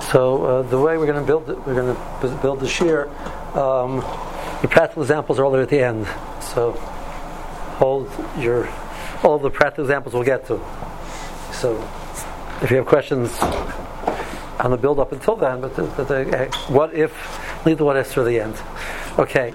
So the way we're going to build it, we're going to build the shir. The practical examples are all there at the end. So hold all of the practical examples we'll get to. So if you have questions on the build up until then, but what if, leave the what ifs for the end. Okay.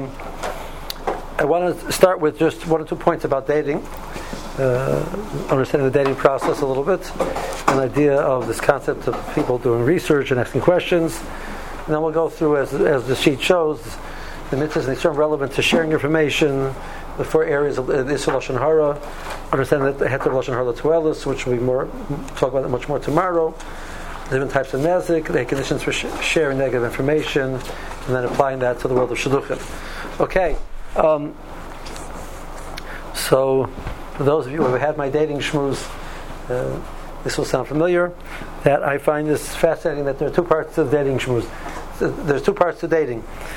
I want to start with just one or 2 points about dating, understanding the dating process a little bit, an idea of this concept of people doing research and asking questions, and then we'll go through, as the sheet shows, the mitzvahs and the relevant to sharing information, the 4 areas of Issur Lashon Hara, understanding that the Heter Lashon Hara Tuelis, which we talk about that much more tomorrow, different types of nezik, the conditions for sharing negative information, and then applying that to the world of shidduchim. Okay. So, for those of you who have had my dating shmooze, this will sound familiar. That I find this fascinating. That there are 2 parts to dating shmooze. There's 2 parts to dating.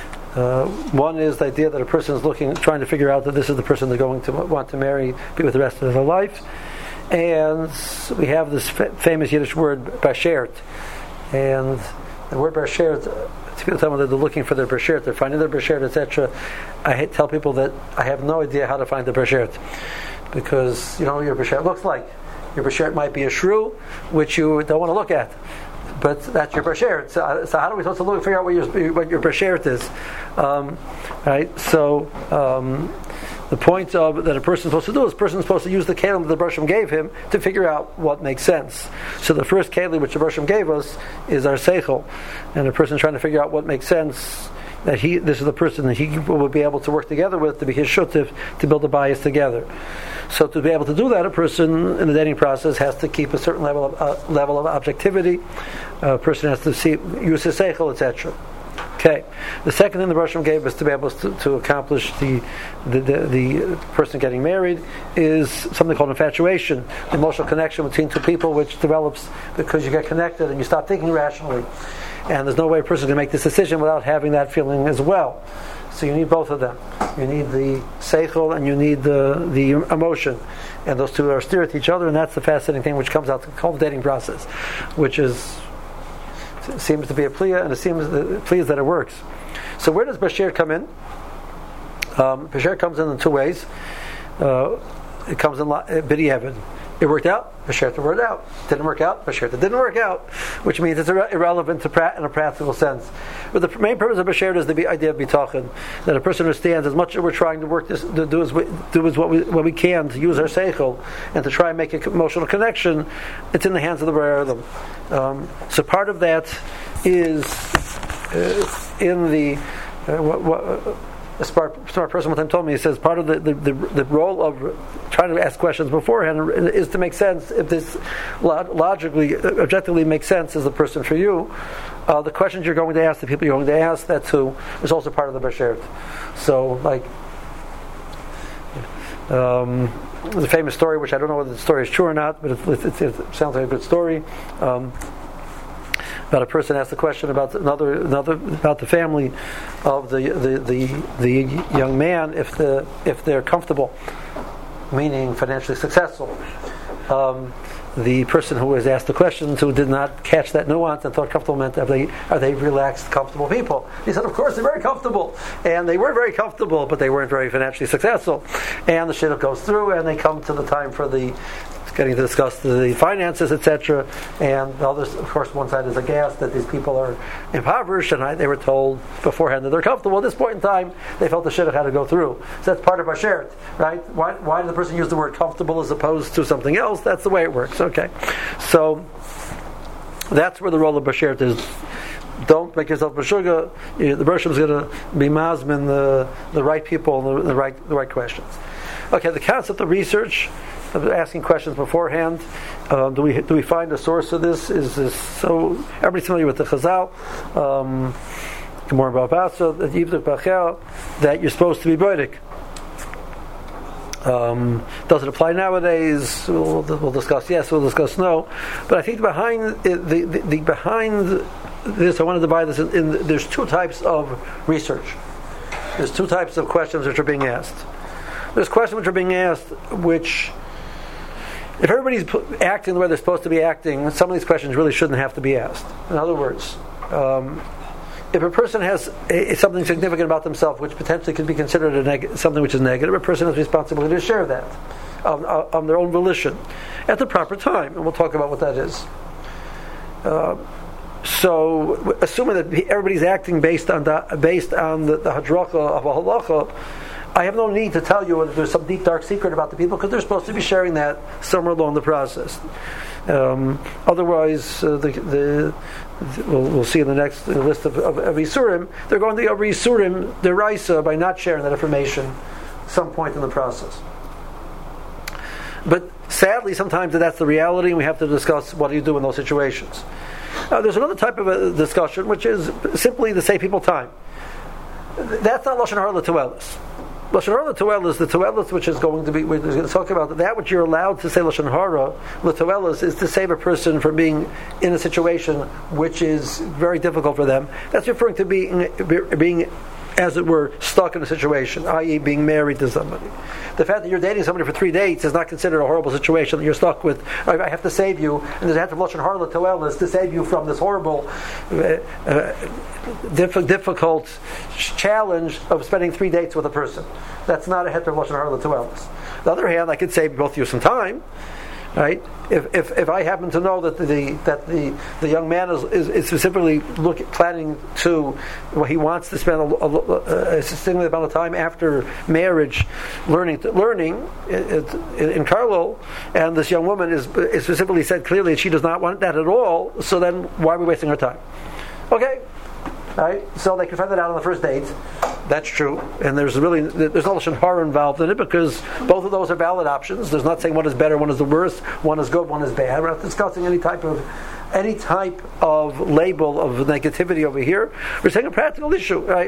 One is the idea that a person is trying to figure out that this is the person they're going to want to marry, be with the rest of their life. And we have this famous Yiddish word bashert, and the word bashert. People tell me that they're looking for their bashert, they're finding their bashert, etc. I tell people that I have no idea how to find the bashert, because you know what your bashert looks like. Your bashert might be a shrew, which you don't want to look at, but that's your bashert. So how are we supposed to figure out what your bashert is? Right? So the point that a person is supposed to do is a person is supposed to use the kelim that the Bershom gave him to figure out what makes sense. So the first kelim which the Bershom gave us is our seichel, and a person trying to figure out what makes sense, that this is the person that he will be able to work together with, to be his shuttif, to build a bias together. So to be able to do that, a person in the dating process has to keep a certain level of objectivity. A person has to use his seichel, etc. Okay. The second thing the Bershom gave us to be able to accomplish the person getting married is something called infatuation, the emotional connection between 2 people, which develops because you get connected and you stop thinking rationally. And there's no way a person can make this decision without having that feeling as well. So you need both of them. You need the seichel and you need the emotion, and those 2 are steered to each other. And that's the fascinating thing which comes out the whole dating process, which seems to be a pliya, and it seems the pliya is that it works. So where does bashert come in? Bashert comes in 2 ways. It comes in b'diavad. It worked out. Bashert worked out. Didn't work out. Bashert didn't work out, which means it's irrelevant in a practical sense. But the main purpose of bashert is the idea of bitachon, that a person understands as much as we're trying to work this, to do what we can to use our seichel and to try and make an emotional connection. It's in the hands of the B'rei Olam. So part of that is in the a smart person one time told me, he says part of the role of trying to ask questions beforehand is to make sense. If this logically, objectively makes sense as the person for you, the questions you're going to ask, the people you're going to ask, that too is also part of the bashert. So, like the famous story, which I don't know whether the story is true or not, but it sounds like a good story. About a person asked a question about another about the family of the young man, if they're comfortable, meaning financially successful. The person who was asked the questions, who did not catch that nuance and thought comfortable meant are they relaxed, comfortable people? He said, of course, they're very comfortable, and they were very comfortable, but they weren't very financially successful. And the shidduch goes through, and they come to the time for getting to discuss the finances, etc. And others, of course, one side is aghast that these people are impoverished, and they were told beforehand that they're comfortable. At this point in time, they felt the shidduch had to go through. So that's part of our sheret, right? Why did the person use the word comfortable as opposed to something else? That's the way it works. Okay, so that's where the role of bashert is. Don't make yourself b'shuga. The Bershom is going to be mazmin the right people and the right questions. Okay, the concept of research, of asking questions beforehand. Do we find a source of this? Is this so? Everybody's familiar with the Chazal, Gemara Bavasa, that you're supposed to be boidik. Does it apply nowadays? We'll discuss yes, we'll discuss no. But I think behind this, I want to divide this in there's 2 types of research. There's 2 types of questions which are being asked. There's questions which are being asked which if everybody's acting the way they're supposed to be acting, some of these questions really shouldn't have to be asked. In other words, if a person has something significant about themselves which potentially could be considered something which is negative, a person has responsibility to share that on their own volition at the proper time, and we'll talk about what that is. So, assuming that everybody's acting based on the hadracha of a halacha, I have no need to tell you whether there's some deep dark secret about the people, because they're supposed to be sharing that somewhere along the process. Otherwise, we'll see in the next list of Isurim, they're going to be over Isurim deraisa by not sharing that information some point in the process. But sadly, sometimes that's the reality, and we have to discuss what do you do in those situations. There's another type of a discussion, which is simply to save people time. That's not Lashon Hara L'Toelis. Lashon Hara L'Toelis, the Toelis, which is going to be, we're going to talk about that which you're allowed to say Lashon Hara L'Toelis is to save a person from being in a situation which is very difficult for them. That's referring to being, as it were, stuck in a situation, i.e. being married to somebody. The fact that you're dating somebody for 3 dates is not considered a horrible situation that you're stuck with. I have to save you, and there's a have to Lashon Hara L'Toelis to save you from this horrible, difficult challenge of spending 3 dates with a person. That's not a heter of Lashon Hara L'Toelis. On the other hand, I could save both of you some time. Right? If I happen to know that the young man is specifically planning to, well, he wants to spend a significant amount of time after marriage learning in Carlo, and this young woman is specifically said clearly that she does not want that at all. So then, why are we wasting our time? Okay. Right? So they can find that out on the first date. That's true. And there's no Lashon Hara involved in it, because both of those are valid options. There's not saying one is better, one is the worst, one is good, one is bad. We're not discussing any type of label of negativity over here. We're saying a practical issue, right?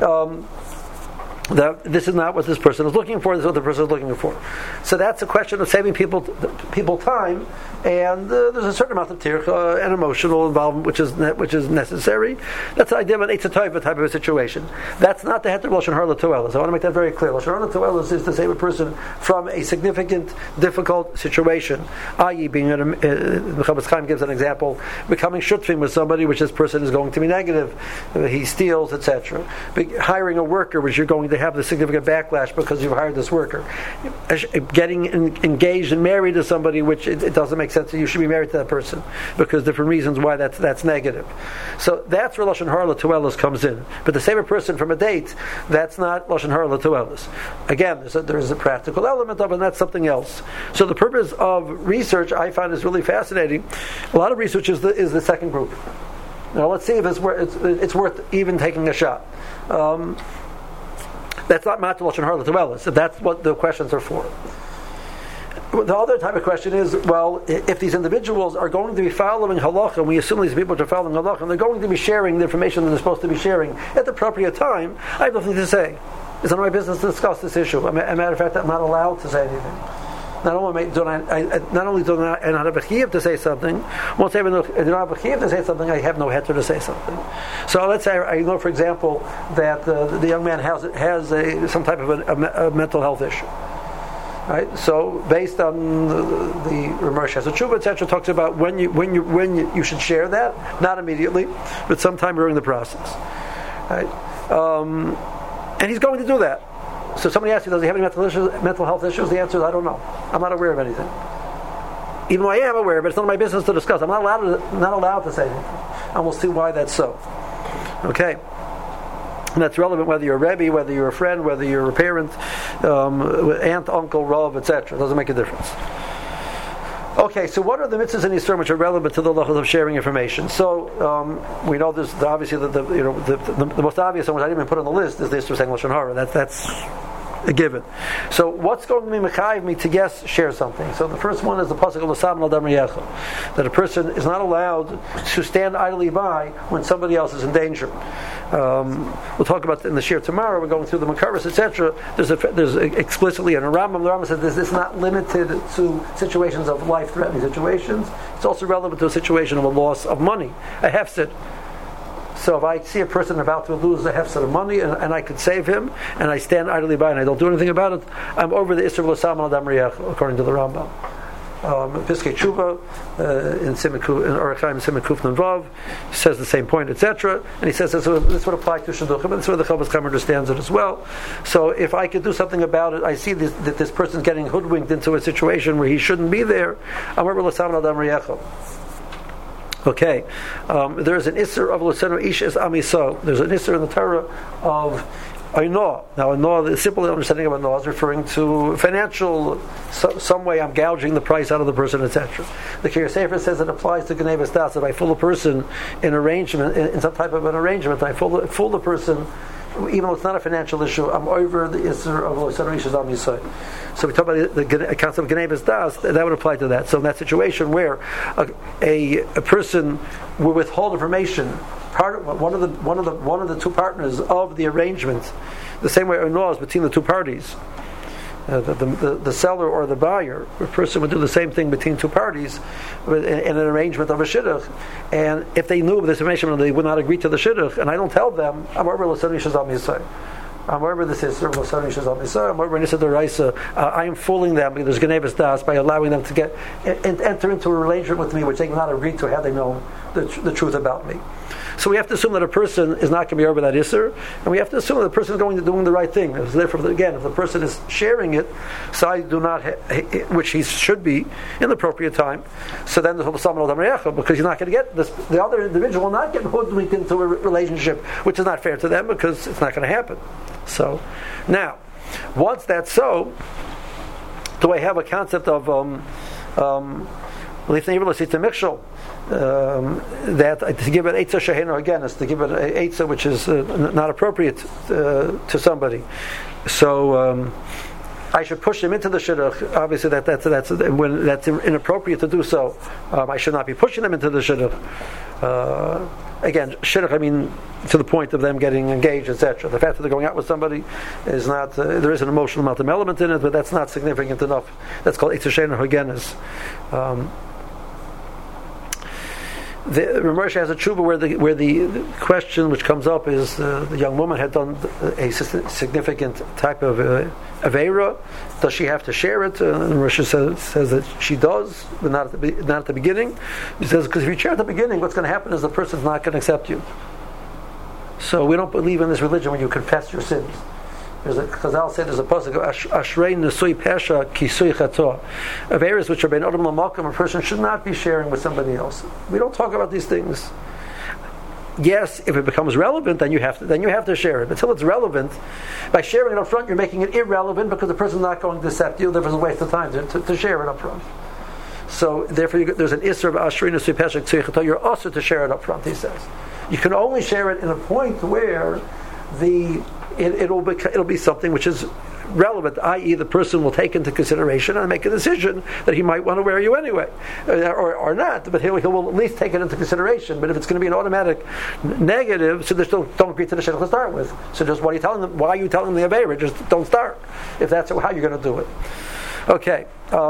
That this is not what this person is looking for, this is what the person is looking for. So that's a question of saving people time, and there's a certain amount of tircha and emotional involvement which is necessary. That's the idea of an Eitz HaTova type of a situation. That's not the heter of Lashon Hara L'Toelis. I want to make that very clear. Lashon Hara L'Toelis is to save a person from a significant, difficult situation, i.e. being Chofetz Chaim gives an example, becoming shutfim with somebody which this person is going to be negative, he steals, etc. Hiring a worker which you're going to have the significant backlash because you've hired this worker. Getting engaged and married to somebody which it doesn't make sense that you should be married to that person because different reasons why that's negative. So that's where Lashon Hara L'Toelis comes in. But to save a person from a date, that's not Lashon Hara L'Toelis. Again, there's a practical element of it, and that's something else. So the purpose of research I find is really fascinating. A lot of research is the second group. Now let's see if it's worth even taking a shot. That's not Matzah Lashon Hara L'Toelis. So that's what the questions are for. The other type of question is, well, if these individuals are going to be following halacha, and we assume these people are following halacha, and they're going to be sharing the information that they're supposed to be sharing at the appropriate time, I have nothing to say. It's none of my business to discuss this issue. As a matter of fact, I'm not allowed to say anything. Not only do I not have a chiyuv to say something, once I don't have a chiyuv to say something, I have no heter to say something. So let's say I know, for example, that the young man has some type of a mental health issue. Right? So based on the Ramesh Hashachuva, etc., talks about when you should share that, not immediately, but sometime during the process. Right? And he's going to do that. So somebody asks you, does he have any mental health issues? The answer is, I don't know. I'm not aware of anything. Even though I am aware of it, it's none of my business to discuss. I'm not allowed to say anything. And we'll see why that's so. Okay. And that's relevant whether you're a Rebbe, whether you're a friend, whether you're a parent, aunt, uncle, rav, etc. It doesn't make a difference. Okay, so what are the mitzvahs in Yisrael which are relevant to the lachos of sharing information? So we know there's obviously the most obvious one, which I didn't even put on the list, is the Yisrael saying Lashon Hara. That's a given. So what's going to be mechayiv me to share something? So the first one is the pasuk of l'sam al dam riyecha, that a person is not allowed to stand idly by when somebody else is in danger. We'll talk about it in the shir tomorrow. We're going through the Makaros, etc. There's explicitly in a Rambam. The Rambam says this is not limited to situations of life-threatening situations. It's also relevant to a situation of a loss of money, a hefsid. So if I see a person about to lose a hefsid of money and I could save him, and I stand idly by and I don't do anything about it, I'm over the Isser of l'sam al dam riyach, according to the Rambam. Piskei Tshuva in Orach Chaim Simekuf Vav says the same point, etc. And he says this would apply to Shidduchim, and this is where the Chofetz Chaim understands it as well. So if I could do something about it, I see that this person's getting hoodwinked into a situation where he shouldn't be there. Okay, there's an isser of Lusenu Ish es Amiso. There's an isser in the Torah of Ainah. Now, Ainah, the simple understanding of Ainah is referring to financial, some way I'm gouging the price out of the person, etc. The Kiryas Sefer says it applies to Gnei Das. If I fool a person in arrangement, in some type of an arrangement, I fool the person, even though it's not a financial issue, I'm over the Isser of Lusenu Ish es Amisai. So we talk about the concept of Gnei Das, that would apply to that. So in that situation where a person will withhold information, one of the two partners of the arrangement, the same way Ainah is between the two parties, the seller or the buyer, a person would do the same thing between two parties in an arrangement of a shidduch. And if they knew of this information and they would not agree to the shidduch, and I don't tell them, I'm over Lusenu Ish es Amisai. Wherever this is, I am fooling them because there's Gnei Das by allowing them to enter into a relationship with me which they cannot agree to had they known the truth about me. So we have to assume that a person is not going to be over that Isser, and we have to assume that the person is doing the right thing. So therefore, again, if the person is sharing it, so I do not, which he should be in the appropriate time, so then the because you're not going to get this, the other individual will not get hoodwinked into a relationship which is not fair to them because it's not going to happen. So, now, once that's so, do I have a concept of that to give it Eitzah Shehena again is to give it an Eitzah which is not appropriate to somebody. So I should push him into the shidduch. Obviously, that's when that's inappropriate to do so. I should not be pushing them into the shidduch. Again, shidduch, I mean, to the point of them getting engaged, etc. The fact that they're going out with somebody is not, there is an emotional element in it, but that's not significant enough. That's called Eitzah Shehena Hogenes. The Ramosha has a tshuva where the question which comes up is the young woman had done a significant type of aveira. Does she have to share it? And Ramosha says that she does, but not at the beginning. He says because if you share at the beginning, what's going to happen is the person's not going to accept you. So we don't believe in this religion when you confess your sins. Chazal said there's a pasuk Ashrei Nesui Pesha Kisui Chato. Averas which are bein Adam L'Malkum, a person should not be sharing with somebody else. We don't talk about these things. Yes, if it becomes relevant, then you have to share it. Until it's relevant, by sharing it up front, you're making it irrelevant because the person's not going to accept you. Therefore, it's a waste of time to share it up front. So therefore, there's an isser of Ashrei Nesui Pesha Kisui Chato. You're also to share it up front. He says you can only share it in a point where it'll be something which is relevant, i.e. the person will take into consideration and make a decision that he might want to wear you anyway, or not, but he will at least take it into consideration. But if it's going to be an automatic negative, so just don't agree to the shidduch to start with. So just why are you telling them the aveira? Just don't start, if that's how you're going to do it. Okay.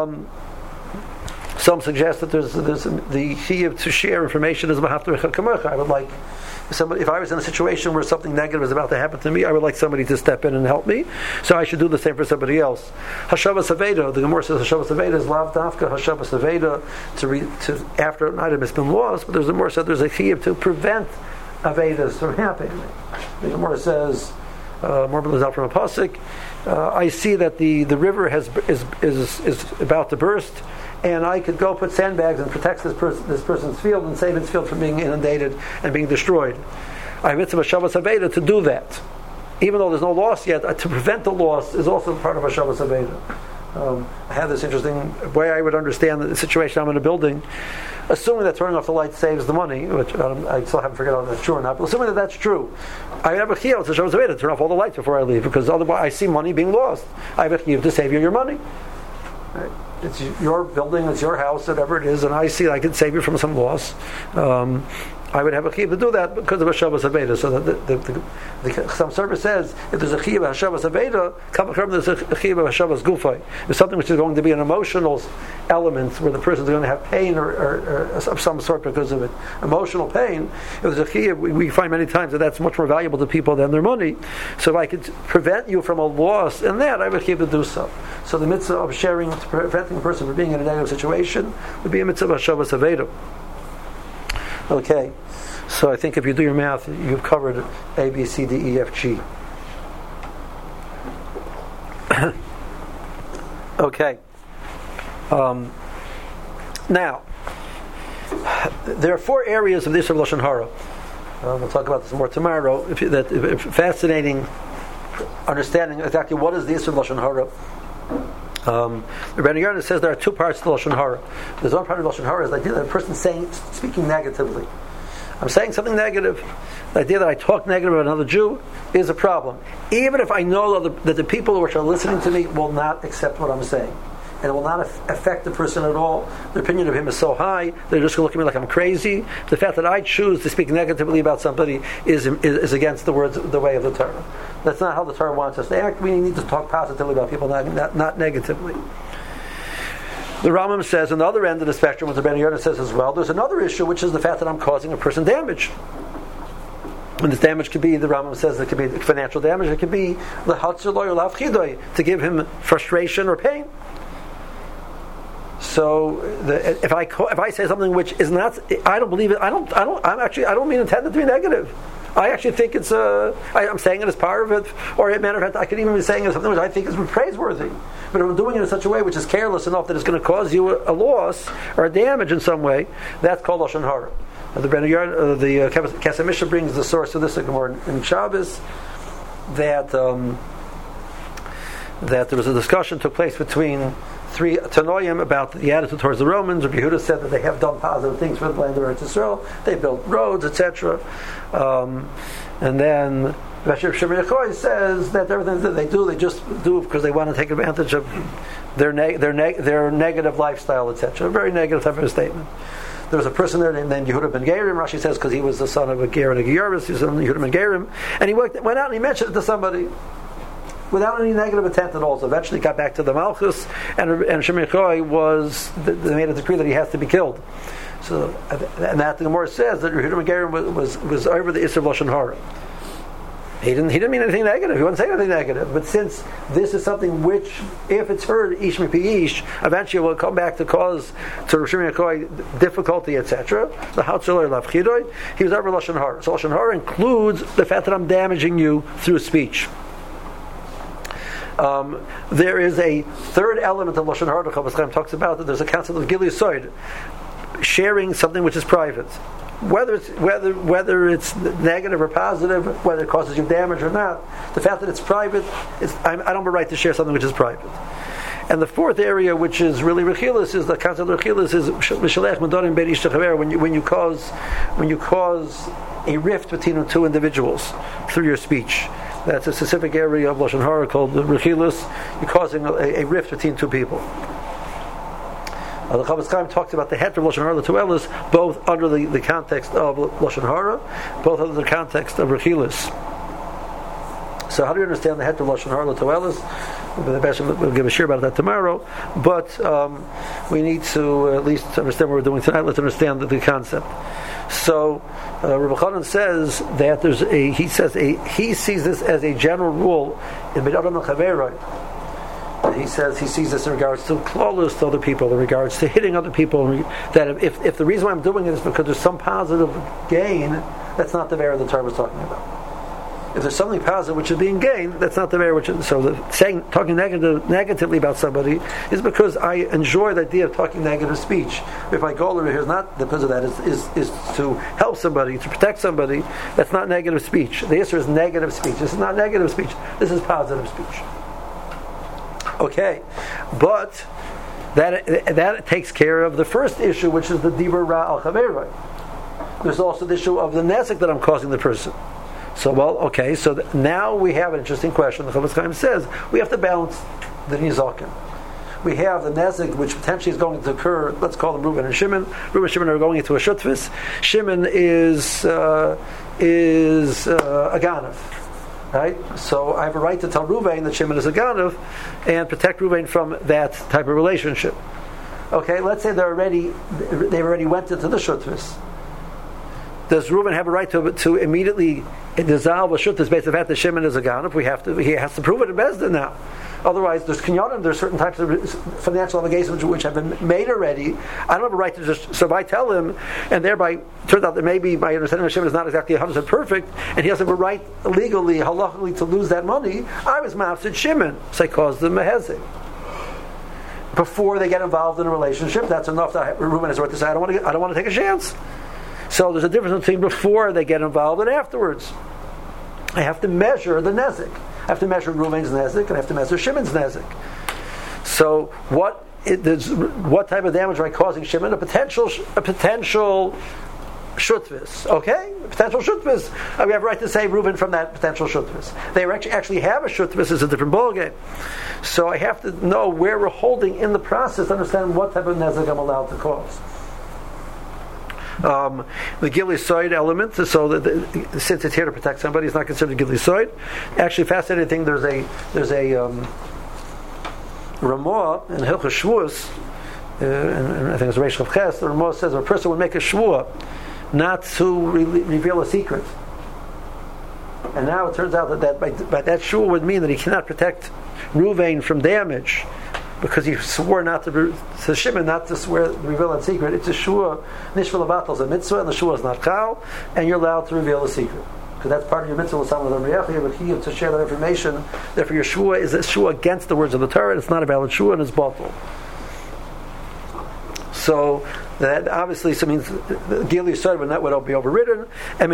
Some suggest that there's the chiyuv to share information is mahavta kamecha. I would like somebody, if I was in a situation where something negative is about to happen to me, I would like somebody to step in and help me. So I should do the same for somebody else. Hashavas Aveda, the Gemara says Hashavas Aveda is lav dafka Hashavas Aveda to after an item has been lost, but there's a Gemara said there's a chiyuv to prevent Avedas from happening. The Gemara says more from a pasuk. I see that the river is about to burst, and I could go put sandbags and protect this person's field and save its field from being inundated and being destroyed. I have mitzvah Shavas Aveda to do that. Even though there's no loss yet, to prevent the loss is also part of a Shavas Aveda. I have this interesting way I would understand the situation. I'm in a building, assuming that turning off the light saves the money, which I still haven't figured out if that's true or not, but assuming that that's true, I have a chiyuv to Shavas Aveda to turn off all the lights before I leave, because otherwise I see money being lost. I have a chiyuv to save you your money. Right? It's your building, it's your house, whatever it is, and I see I can save you from some loss. I would have a chiyuv to do that because of a Shabbos Aveda. So the some service says if there's a chiyuv of Shabbos Aveda, there's a chiyuv of Shabbos Gufay. It's something which is going to be an emotional element where the person is going to have pain or of some sort because of it, emotional pain. If there's a chiyuv, we find many times that that's much more valuable to people than their money. So if I could prevent you from a loss in that, I would chiyuv to do so. So the mitzvah of sharing, preventing a person from being in a negative situation, would be a mitzvah of Shabbos Aveda. Okay, so I think if you do your math, you've covered A, B, C, D, E, F, G. Okay. Now, there are 4 areas of the Yisur Lashon Hara. We'll talk about this more tomorrow. Fascinating understanding exactly what is the Yisur Lashon Hara. The Rebbeinu Yonah says there are 2 parts to the Lashon Hara. There's one part of the Lashon Hara is the idea that a person speaking negatively. I'm saying something negative. The idea that I talk negative about another Jew is a problem. Even if I know that the people which are listening to me will not accept what I'm saying. And it will not affect the person at all. The opinion of him is so high, they're just going to look at me like I'm crazy. The fact that I choose to speak negatively about somebody is against the way of the Torah. That's not how the Torah wants us to act. We need to talk positively about people, not negatively. The Rambam says, on the other end of the spectrum, what the Rebbeinu Yonah says as well, there's another issue, which is the fact that I'm causing a person damage. And this damage could be, the Rambam says, it could be financial damage, it could be to give him frustration or pain. So if I say something which is not, I don't believe it. I don't mean intended to be negative. I actually think it's I'm saying it as part of it, or as a matter of fact, I could even be saying it as something which I think is praiseworthy. But if I'm doing it in such a way which is careless enough that it's going to cause you a loss or a damage in some way, that's called Lashon Hara. The Kesef Mishnah brings the source of this in Shabbos that there was a discussion took place between 3 Tanoim about the attitude towards the Romans. Rabbi Yehuda said that they have done positive things for the land of Eretz Yisrael. They built roads, etc. And then Rabbi Shimon Yochai says that everything that they just do because they want to take advantage of their negative lifestyle, etc. A very negative type of a statement. There was a person there named Yehuda ben Gerim. Rashi says because he was the son of a Ger and a Geirus, he was Yehuda ben Gerim, and he went out and he mentioned it to somebody without any negative intent at all. So eventually got back to the Malchus, and Shimon Yochai they made a decree that he has to be killed. So, and that the Gemara says that Yehuda ben Gerim was over the Yisur Lashon Hara. He didn't mean anything negative. He wasn't saying anything negative. But since this is something which, if it's heard ish mipi ish, eventually will come back to cause to Shimon Yochai difficulty, etc. The Hatzalah Lav Chidoi, he was over Lashon Hara. So Lashon Hara includes the fact that I'm damaging you through speech. There is a third element of Lashon Hara the Chofetz Chaim talks about that there's a concept of Gilui Soid, sharing something which is private, whether it's negative or positive, whether it causes you damage or not. The fact that it's private, I don't have a right to share something which is private. And the fourth area, which is really rechilas, is the concept of rechilas is mishalech medorim bein ish lechaver, when you cause a rift between 2 individuals through your speech. That's a specific area of Lashon Hara called the Rechilus. You're causing a rift between 2 people. The Chofetz Chaim talks about the heter of Lashon Hara, the 2 Elis, both under the context of Lashon Hara, both under the context of Rechilus. So how do you understand the heter of Lashon Hara, the 2 Elis? We'll give a share about that tomorrow, but we need to at least understand what we're doing tonight. Let's understand the concept. So Rabbi Chanan says that he sees this as a general rule in B'nai Adam L'Chaveroi. He says he sees this in regards to klolus to other people, in regards to hitting other people. That if the reason why I'm doing it is because there's some positive gain, that's not the Vera the Torah was talking about. If there's something positive which is being gained, that's not the Vera which is. So talking negatively about somebody is because I enjoy the idea of talking negative speech. If my goal over here is not because of that, is to help somebody, to protect somebody, that's not negative speech. The answer is negative speech. This is not negative speech. This is positive speech. Okay, but that takes care of the first issue, which is the dibur ra al chaveroi. There's also the issue of the nesek that I'm causing the person. So, now we have an interesting question. The Chofetz Chaim says we have to balance the nizakin. we have the Nezek, which potentially is going to occur. Let's call them Reuven and Shimon. Reuven and Shimon are going into a Shutvis. Shimon is a Ganav. Right? So I have a right to tell Reuven that Shimon is a Ganav and protect Reuven from that type of relationship. Okay, let's say they already went into the Shutvis. Does Reuven have a right to immediately dissolve a Shutvis based on the fact that Shimon is a Ganav? He has to prove it in Bezdin now. Otherwise, there's kinyanim, there's certain types of financial obligations which have been made already. I don't have a right to just, so if I tell him, and thereby, turns out that maybe my understanding of Shimon is not exactly 100% perfect, and he doesn't have a right legally, halachically, to lose that money, I was mafsid Shimon, so I caused them a hezek. Before they get involved in a relationship, that's enough that Reuven has a right to say, I don't want to take a chance. So there's a difference between before they get involved and afterwards. I have to measure the nezek. I have to measure Reuven's nezek, and I have to measure Shimon's nezek. So what type of damage am I causing Shimon? A potential shutvis. Okay? A potential shutvis. We have a right to save Reuven from that potential shutvis. They actually have a shutvis is a different ballgame. So I have to know where we're holding in the process to understand what type of nezek I'm allowed to cause. The Gili Soid element, so that since it's here to protect somebody, it's not considered Gili Soid. Actually, fascinating thing. There's a Ramah in Hilchos Shvuos, and I think it's Reish Chav Ches. The Ramah says a person would make a shvua not to reveal a secret, and now it turns out that by that shvua would mean that he cannot protect Reuven from damage, because he swore not to Shimon not to reveal that secret. It's a shua nishvah levatel, a mitzvah, and the shua is not chal, and you're allowed to reveal the secret because that's part of your mitzvah. But he to share that information. Therefore, your shua is a shua against the words of the Torah. It's not a valid shua, and it's batel. So that obviously means the Gili Yisrael would be overridden. And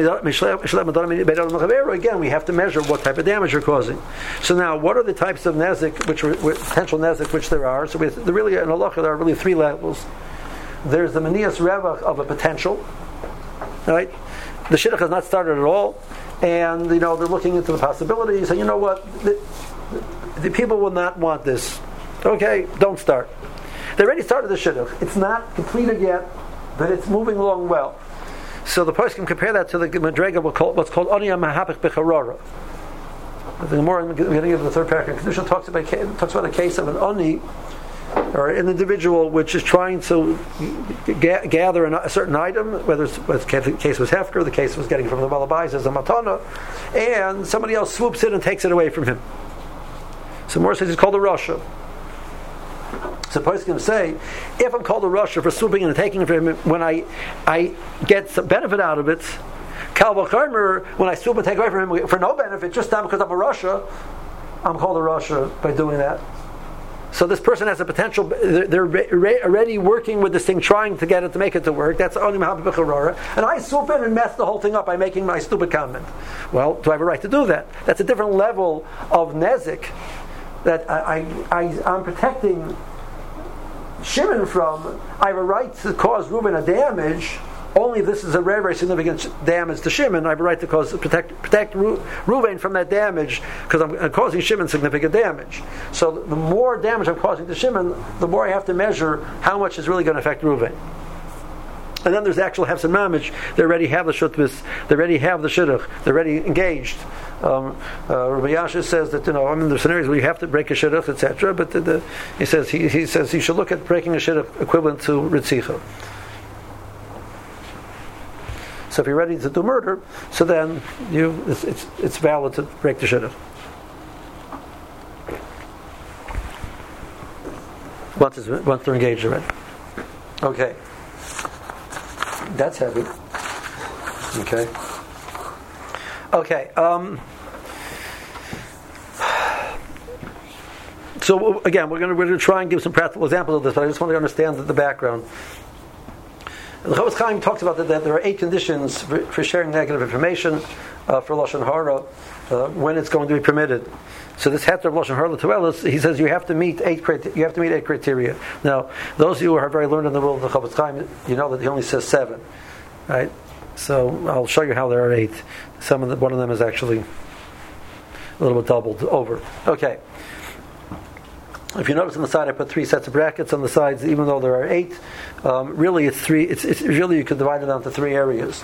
again, we have to measure what type of damage you're causing. So now, what are the types of nezik, potential nezik, which there are? So in halacha, there are really three levels. There's the manias revach of a potential, right? The shidduch has not started at all, and they're looking into the possibilities. And you know what? The people will not want this. Okay, don't start. They already started the shidduch. It's not completed yet, but it's moving along well. So the person can compare that to the madrega, what's called Oniyah Mahapich B'Charora. The Gemara in the beginning of the third paragraph, Kedusha talks about a case of an Oni, or an individual which is trying to gather a certain item, whether the case was Hefker, the case was getting from the Malabais as a Matana, and somebody else swoops in and takes it away from him. So Morris says it's called a Rasha. So the person can say, if I'm called a Rasha for swooping and taking it from him, when I get some benefit out of it, Kal v'chomer, when I swoop and take away from him for no benefit, just not because I'm a Rasha, I'm called a Rasha by doing that. So this person has a potential, they're already working with this thing, trying to get it to make it to work. That's only Mahabba B'Charora. And I swoop in and mess the whole thing up by making my stupid comment. Well, do I have a right to do that? That's a different level of nezik that I'm protecting Shimon from. I have a right to cause Reuven a damage only if this is a very, very significant damage to Shimon. I have a right to protect Reuven from that damage because I'm causing Shimon significant damage. So the more damage I'm causing to Shimon, the more I have to measure how much is really going to affect Reuven. And then there's the actual hefs and mamich. They already have the shutvis. They already have the shidduch. They're already engaged. Rabbi Yasha says that there's scenarios where you have to break a shidduch, etc. But he says you should look at breaking a shidduch equivalent to ritzicha. So if you're ready to do murder, so then it's valid to break the shidduch. Once they're engaged already. Okay. That's heavy. Okay. So again, we're going to try and give some practical examples of this, but I just want to understand the background. The Chofetz Chaim talks about that there are 8 conditions for sharing negative information for Lashon Hara when it's going to be permitted. So this heter of Lashon Hara L'Toelos, he says you have to meet 8 criteria. Now, those of you who are very learned in the world of the Chofetz Chaim, you know that he only says 7, right? So I'll show you how there are 8. One of them is actually a little bit doubled over. Okay. If you notice on the side, I put 3 sets of brackets on the sides, even though there are 8. Really, it's 3. It's really, you could divide it down to 3 areas.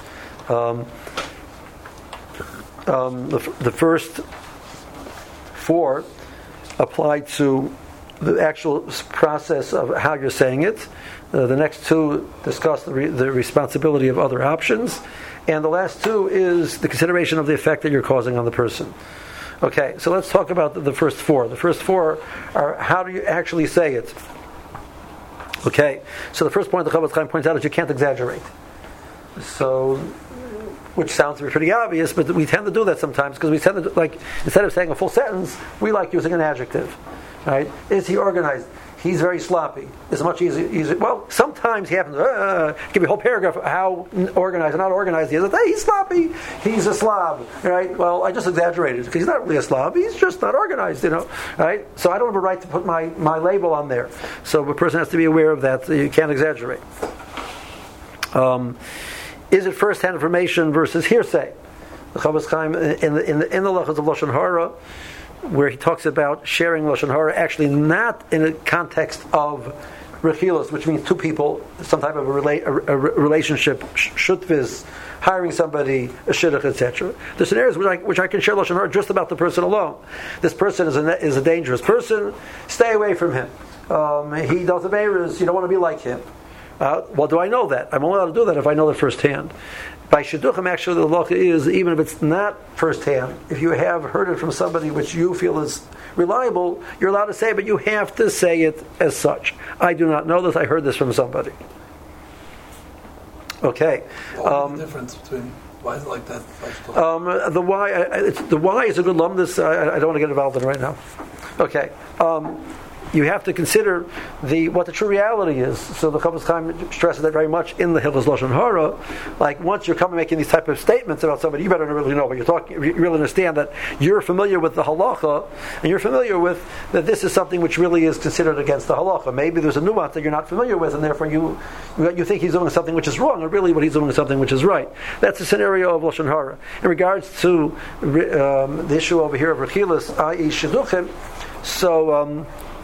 The first 4 apply to the actual process of how you're saying it. The next 2 discuss the responsibility of other options. And the last 2 is the consideration of the effect that you're causing on the person. Okay, so let's talk about the first 4. The first 4 are how do you actually say it. Okay, so the first point the Chofetz Chaim points out is you can't exaggerate. So, which sounds to be pretty obvious, but we tend to do that sometimes because we tend to, like, instead of saying a full sentence, we like using an adjective. Right? Is he organized? He's very sloppy. It's much easier. Well, sometimes he happens to give you a whole paragraph of how organized and not organized he is. Hey, he's sloppy. He's a slob. Right? Well, I just exaggerated because he's not really a slob. He's just not organized, Right? So I don't have a right to put my label on there. So a person has to be aware of that. You can't exaggerate. Is it first-hand information versus hearsay? The Chofetz Chaim in the Lachos of Lashon Hara, where he talks about sharing Lashon Hara, actually not in a context of rechilos, which means 2 people, some type of a relationship, shutviz, hiring somebody, a shidduch, etc. There's scenarios which I can share Lashon Hara just about the person alone. This person is a dangerous person. Stay away from him. He does the Averas. You don't want to be like him. Well, do I know that? I'm only allowed to do that if I know it firsthand. By shidduchim, actually, the halacha is, even if it's not firsthand, if you have heard it from somebody which you feel is reliable, you're allowed to say, but you have to say it as such. I do not know this, I heard this from somebody. Okay. What's the difference between, why is it like that? The why is a good lumdus. I don't want to get involved in it right now. Okay. You have to consider what the true reality is. So the Chofetz Chaim stresses that very much in the Hilchos Lashon Hara. Like, once you're coming making these type of statements about somebody, you better really know what you're talking. You really understand that you're familiar with the halacha, and you're familiar with that this is something which really is considered against the halacha. Maybe there's a nuance that you're not familiar with, and therefore you think he's doing something which is wrong, and really what he's doing is something which is right. That's the scenario of Lashon Hara. In regards to the issue over here of rechilas, i.e. shidduchim, so.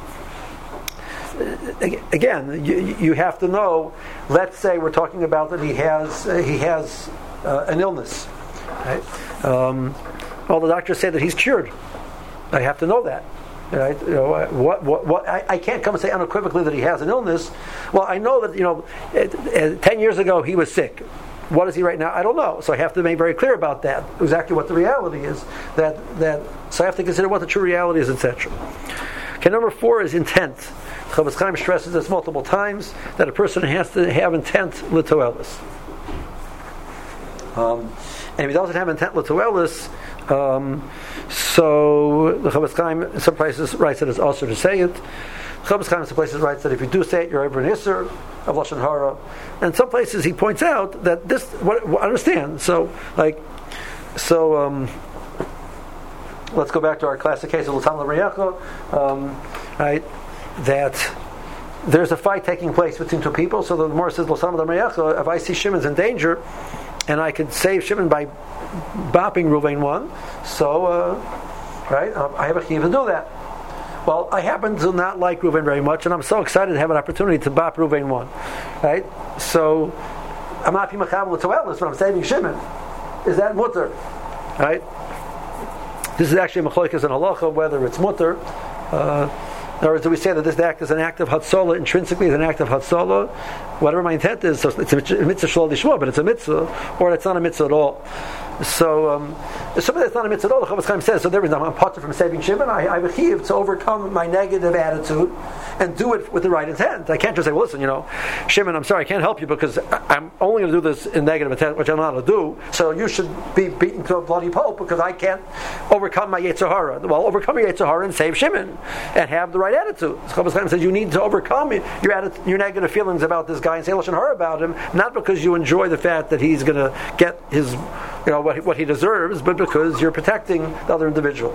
Again, you have to know. Let's say we're talking about that he has an illness. Right? Well, the doctors say that he's cured. I have to know that. Right? I can't come and say unequivocally that he has an illness. Well, I know that 10 years ago he was sick. What is he right now? I don't know. So I have to make very clear about that. Exactly what the reality is. So I have to consider what the true reality is, etc. Okay, number 4 is intent. Chofetz Chaim stresses this multiple times, that a person has to have intent l'toelis. And if he doesn't have intent l'toelis, so the Chofetz Chaim in some places writes that it's also to say it. Chofetz Chaim in some places writes that if you do say it, you're over an isser of Lashon Hara. And some places he points out that this, understand, let's go back to our classic case of L'tam L'Reyecha, right? That there's a fight taking place between 2 people. So the Gemara says, L'tam L'Reyecha, if I see Shimon's in danger, and I could save Shimon by bopping Ruvain 1, so right, I have a chiyuv to do that. Well, I happen to not like Ruvain very much, and I'm so excited to have an opportunity to bop Ruvain 1, right? So I'm not being macham l'toelis, but I'm saving Shimon. Is that mutter, right? This is actually a machlokes and halacha whether it's mutter. In other words, do we say that this act is an act of hatzolah, intrinsically is an act of hatzolah? Whatever my intent is, so it's a mitzvah shalol lishma, but it's a mitzvah, or it's not a mitzvah at all. So, something that's not a mitzvah at all, the Chofetz Chaim says, so there is I'm potter from saving Shimon, I have a chiyuv to overcome my negative attitude and do it with the right intent. I can't just say, well, listen, Shimon, I'm sorry, I can't help you because I'm only going to do this in negative intent, which I'm not allowed to do, so you should be beaten to a bloody pulp because I can't overcome my Yetzer Hara. Well, overcome your Yetzer Hara and save Shimon and have the right attitude. The Chofetz Chaim says you need to overcome your negative feelings about this guy and say Lashon Hara about him, not because you enjoy the fact that he's going to get his, what he deserves, but because you're protecting the other individual.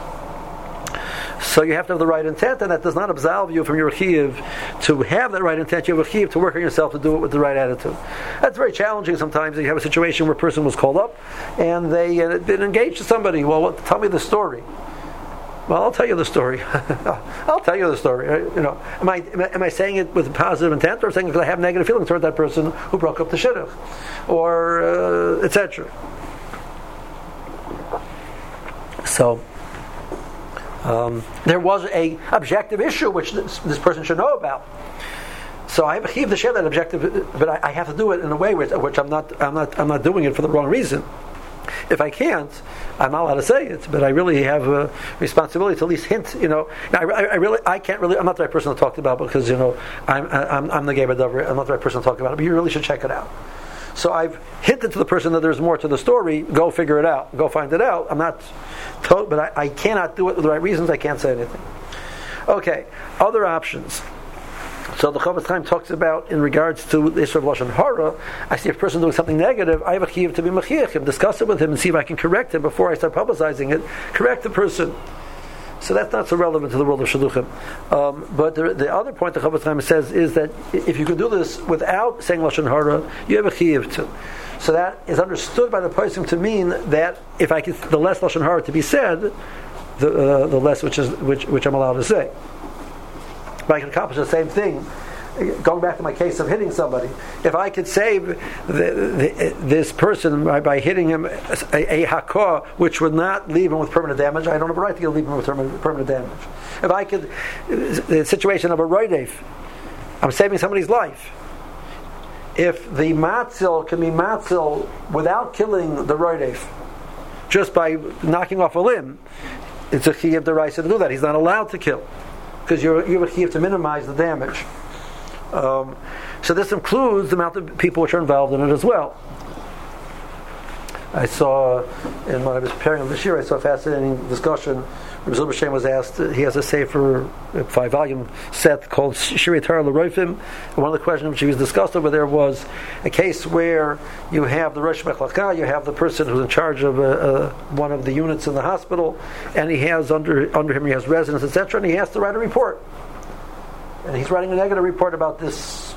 So you have to have the right intent, and that does not absolve you from your chiyuv to have that right intent. You have a chiyuv to work on yourself to do it with the right attitude. That's very challenging sometimes. You have a situation where a person was called up, and they been engaged to somebody. Well, tell me the story. Well, I'll tell you the story. I'll tell you the story. You know, am I saying it with positive intent, or saying because I have negative feelings toward that person who broke up the shidduch, or etc. So there was a objective issue which this person should know about. So I have to share that objective, but I have to do it in a way which I'm not doing it for the wrong reason. If I can't, I'm not allowed to say it, but I really have a responsibility to at least hint. You know, I can't really. I'm not the right person to talk about because I'm the gay badavar. I'm not the right person to talk about it. But you really should check it out. So I've hinted to the person that there's more to the story. Go figure it out. Go find it out. I'm not told, but I cannot do it for the right reasons. I can't say anything. Okay, other options. So the Chofetz Chaim talks about in regards to the issue of Lashon Hara. I see a person doing something negative, I have a chiyuv to be mechiyach him, discuss it with him, and see if I can correct him before I start publicizing it. Correct the person. So that's not so relevant to the world of shidduchim. But the other point the Chofetz Chaim says is that if you can do this without saying Lashon Hara, you have a chiyuv too. So that is understood by the poskim to mean that if I get the less Lashon Hara to be said, the less which I'm allowed to say. But I can accomplish the same thing. Going back to my case of hitting somebody, if I could save this person by hitting him a hakah, which would not leave him with permanent damage, I don't have a right to leave him with permanent damage. If I could, the situation of a roidef, I'm saving somebody's life. If the matzil can be matzil without killing the roidef, just by knocking off a limb, it's a chiyuv deraisa to do that. He's not allowed to kill, because you have to minimize the damage. So this includes the amount of people which are involved in it as well. I saw, when I was preparing this year, I saw a fascinating discussion. Rabbi Zilber was asked, he has a sefer, a 5-volume set called Shirei Torah L'Roifim. One of the questions which he was discussed over there was a case where you have the Rosh Mechlaka, you have the person who's in charge of one of the units in the hospital, and he has under him, he has residents, etc., and he has to write a report. And he's writing a negative report about this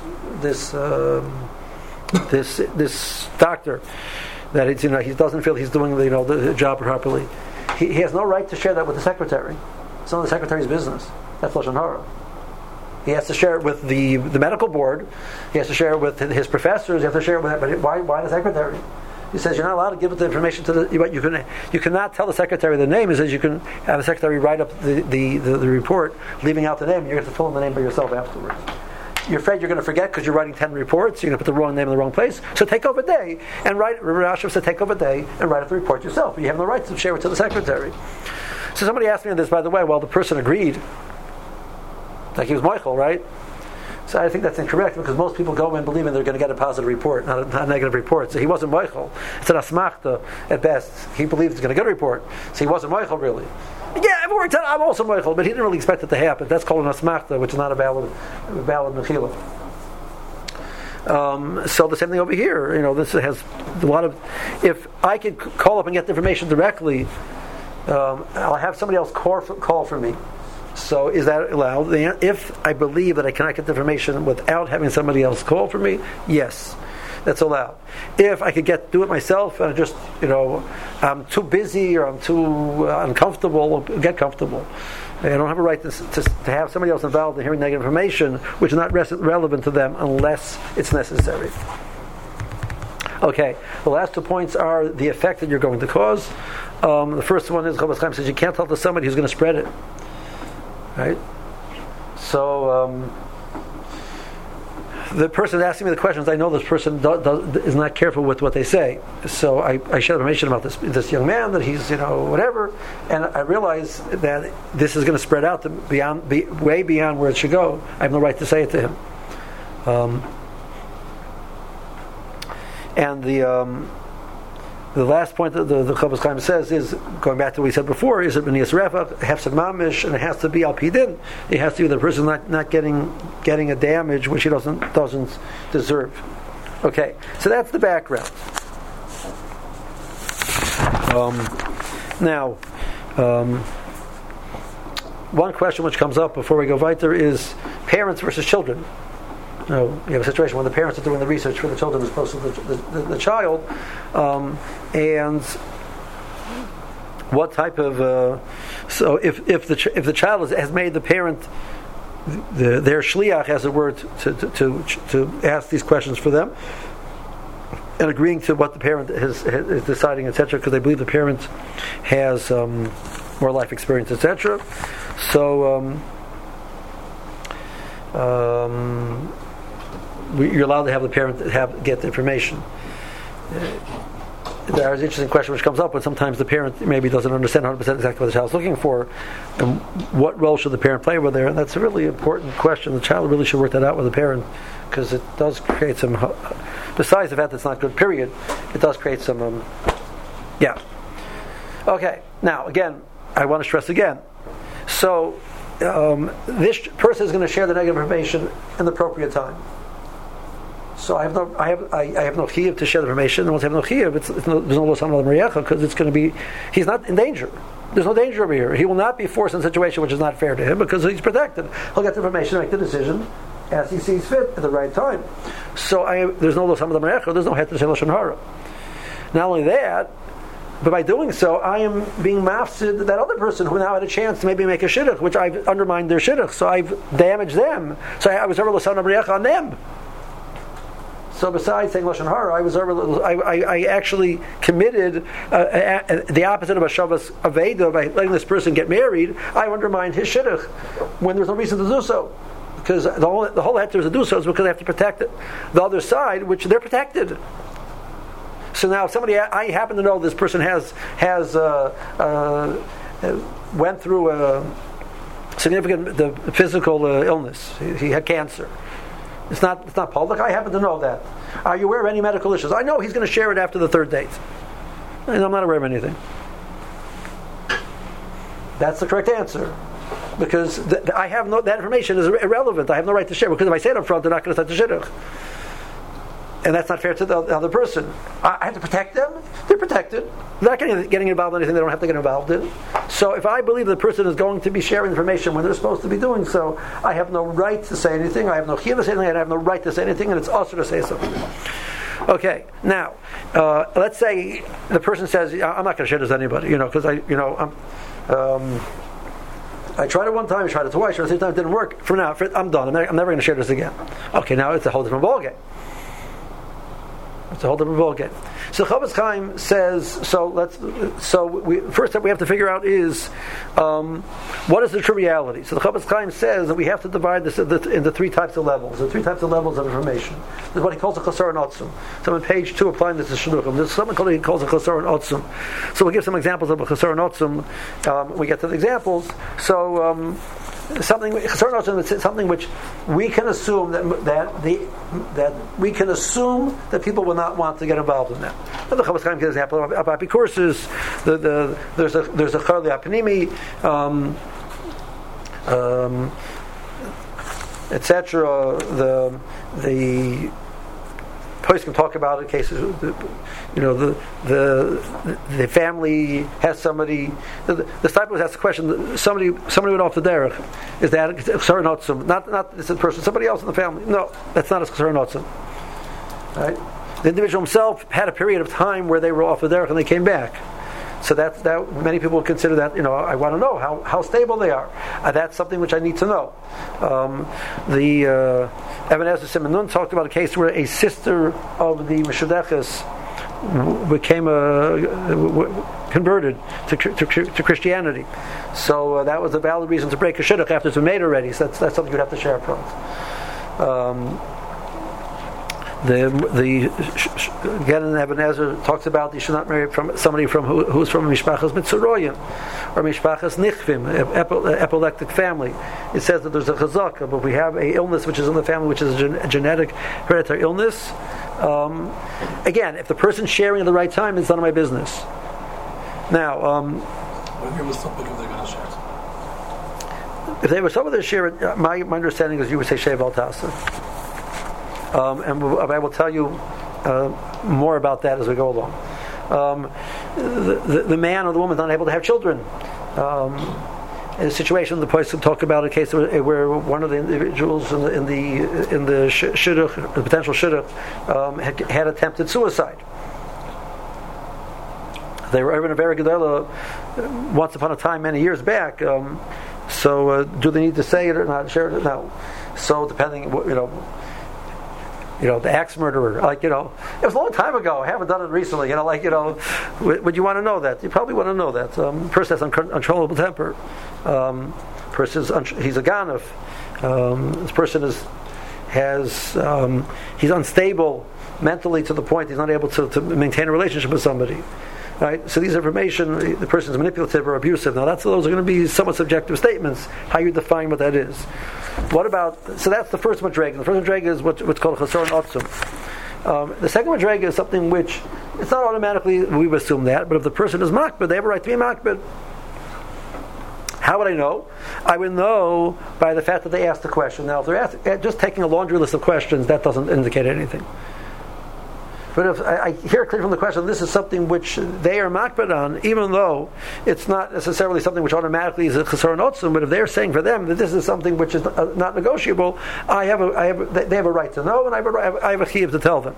doctor, that it's, he doesn't feel he's doing the job properly. He has no right to share that with the secretary. It's not the secretary's business. That's Lashon Hara. He has to share it with the medical board. He has to share it with his professors. He has to share it with that. But why the secretary? He says you're not allowed to give the information to the. You cannot tell the secretary the name. He says you can have the secretary write up the report, leaving out the name. You're going to fill in the name by yourself afterwards. You're afraid you're going to forget because you're writing 10 reports. You're going to put the wrong name in the wrong place. So take over a day and write. Rashi said take over a day and write up the report yourself. But you have no right to share it to the secretary. So somebody asked me this, by the way. Well, the person agreed. Like he was Michael, right? So I think that's incorrect because most people go in believing they're going to get a positive report, not a negative report. So he wasn't Michael. It's an asmachta at best. He believed he's going to get a report. So he wasn't Michael really. Yeah, everyone said I'm also Michael, but he didn't really expect it to happen. That's called an asmachta, which is not a valid mechila. So the same thing over here. This has a lot of. If I could call up and get the information directly, I'll have somebody else call for me. So is that allowed? If I believe that I cannot get the information without having somebody else call for me, yes, that's allowed. If I could do it myself and just, I'm too busy or I'm too uncomfortable, get comfortable. I don't have a right to have somebody else involved in hearing negative information, which is not relevant to them unless it's necessary. Okay, the last 2 points are the effect that you're going to cause. The first one is, Chofetz Chaim says you can't tell to somebody who's going to spread it. Right? So the person asking me the questions, I know this person is not careful with what they say. So I share information about this young man, that he's whatever, and I realize that this is going to spread out to way beyond where it should go. I have no right to say it to him. And the last point that the Chofetz Chaim says is, going back to what we said before, is that b'niyas refa, hefsek mamish, and it has to be al pidin. It has to be the person not getting a damage which he doesn't deserve. Okay, so that's the background. Now, one question which comes up before we go weiter is parents versus children. You have a situation where the parents are doing the research for the children as opposed to the child, and what type of So if the child has made the parent their shliach, as it were, to ask these questions for them, and agreeing to what the parent is deciding, etc., because they believe the parent has more life experience, etc. So you're allowed to have the parent get the information. There is an interesting question which comes up when sometimes the parent maybe doesn't understand 100% exactly what the child is looking for, and what role should the parent play with there? And that's a really important question. The child really should work that out with the parent, because it does create some, besides the fact that it's not good, period, it does create some, Okay, now again, I want to stress again. So, this person is going to share the negative information in the appropriate time. So I have no chiyuv to share the information. And once I have no chiyuv, there's no losam al mariacha, because it's going to be, he's not in danger. There's no danger over here. He will not be forced in a situation which is not fair to him, because he's protected. He'll get the information and make the decision as he sees fit at the right time. So there's no losam al mariacha. There's no heter to say lashon hara. Not only that, but by doing so, I am being mafsid that other person who now had a chance to maybe make a shidduch, which I've undermined their shidduch, so I've damaged them. So I was over losam al mariacha on them. So besides saying lashon hara, I actually committed the opposite of a shavas aveda by letting this person get married. I undermined his shidduch when there's no reason to do so, because the whole heter to do so is because they have to protect the other side, which they're protected. So now, I happen to know this person has went through a significant physical illness. He had cancer. It's not public. I happen to know that. Are you aware of any medical issues? I know he's going to share it after the third date, and I'm not aware of anything. That's the correct answer, because that information is irrelevant. I have no right to share, because if I say it up front, they're not going to start the shidduch. And that's not fair to the other person. I have to protect them. They're protected. They're not getting involved in anything they don't have to get involved in. So if I believe the person is going to be sharing information when they're supposed to be doing so, I have no right to say anything. I have no chiyuv to say anything. I have no right to say anything, and it's also to say something. Okay, now let's say the person says, "I'm not going to share this with anybody," because I tried it one time, I tried it twice, I tried it 3 times, it didn't work. For now, I'm done. I'm never going to share this again. Okay, now it's a whole different ballgame. It's a whole different ballgame. So Chofetz Chaim says, first step we have to figure out is what is the true reality. So the Chofetz Chaim says that we have to divide this into 3 types of levels. There are 3 types of levels of information. This is what he calls a chasar and otzum. So on page 2, applying this to shidduchim, there's something called he calls a chasar and otzum. So we'll give some examples of a chasar and otzum. We get to the examples. So something which we can assume that people will not want to get involved in that. The Chofetz Chaim gives an example of apikourses. There's a charli apnimi, etc. The Pois can talk about it, cases, the family has somebody. The disciples asked the question. Somebody went off the derech. Is that chasar notzum? Not this person. Somebody else in the family. No, that's not a chasar notzum. Right? The individual himself had a period of time where they were off the derech and they came back. So that many people consider that, I want to know how stable they are. That's something which I need to know. The Even HaEzer Siman Nun talked about a case where a sister of the Meshudeches became converted to Christianity. So that was a valid reason to break a shidduch after it's been made already. So that's something you'd have to share up front. Again, Even HaEzer talks about you should not marry from somebody who's from Mishpachas Mitzuroyim or Mishpachas Nichvim, epileptic family. It says that there's a chazaka, but we have a illness which is in the family, which is a genetic hereditary illness. Again, if the person's sharing at the right time, it's none of my business. Now, what if you're Muslim, if they're going to share? If they were some of their share, my understanding is you would say Shev al Tasa. And I will tell you more about that as we go along. The man or the woman is not able to have children. In a situation, the place can talk about a case where one of the individuals in the shidduch, the potential shidduch, had attempted suicide. They were even a very Gedela once upon a time, many years back. So do they need to say it or not? Share it? No. So depending, the axe murderer, it was a long time ago. I haven't done it recently. Would you want to know that? You probably want to know that. Person has uncontrollable temper. He's a ganef. This person he's unstable mentally to the point he's not able to maintain a relationship with somebody. Right? So these information, the person is manipulative or abusive. Now those are going to be somewhat subjective statements, how you define what that is. What about, so that's the first madrega. The first madrega is what's called chasaron otzum. The second madrega is something which, it's not automatically, we would assume that, but if the person is makbid, they have a right to be makbid. How would I know? I would know by the fact that they asked the question. Now, if they're just taking a laundry list of questions, that doesn't indicate anything. But if I hear clearly from the question, this is something which they are makbid on, even though it's not necessarily something which automatically is a chasaron otzum, but if they're saying for them that this is something which is not negotiable, they have a right to know, and I have a chiyuv to tell them.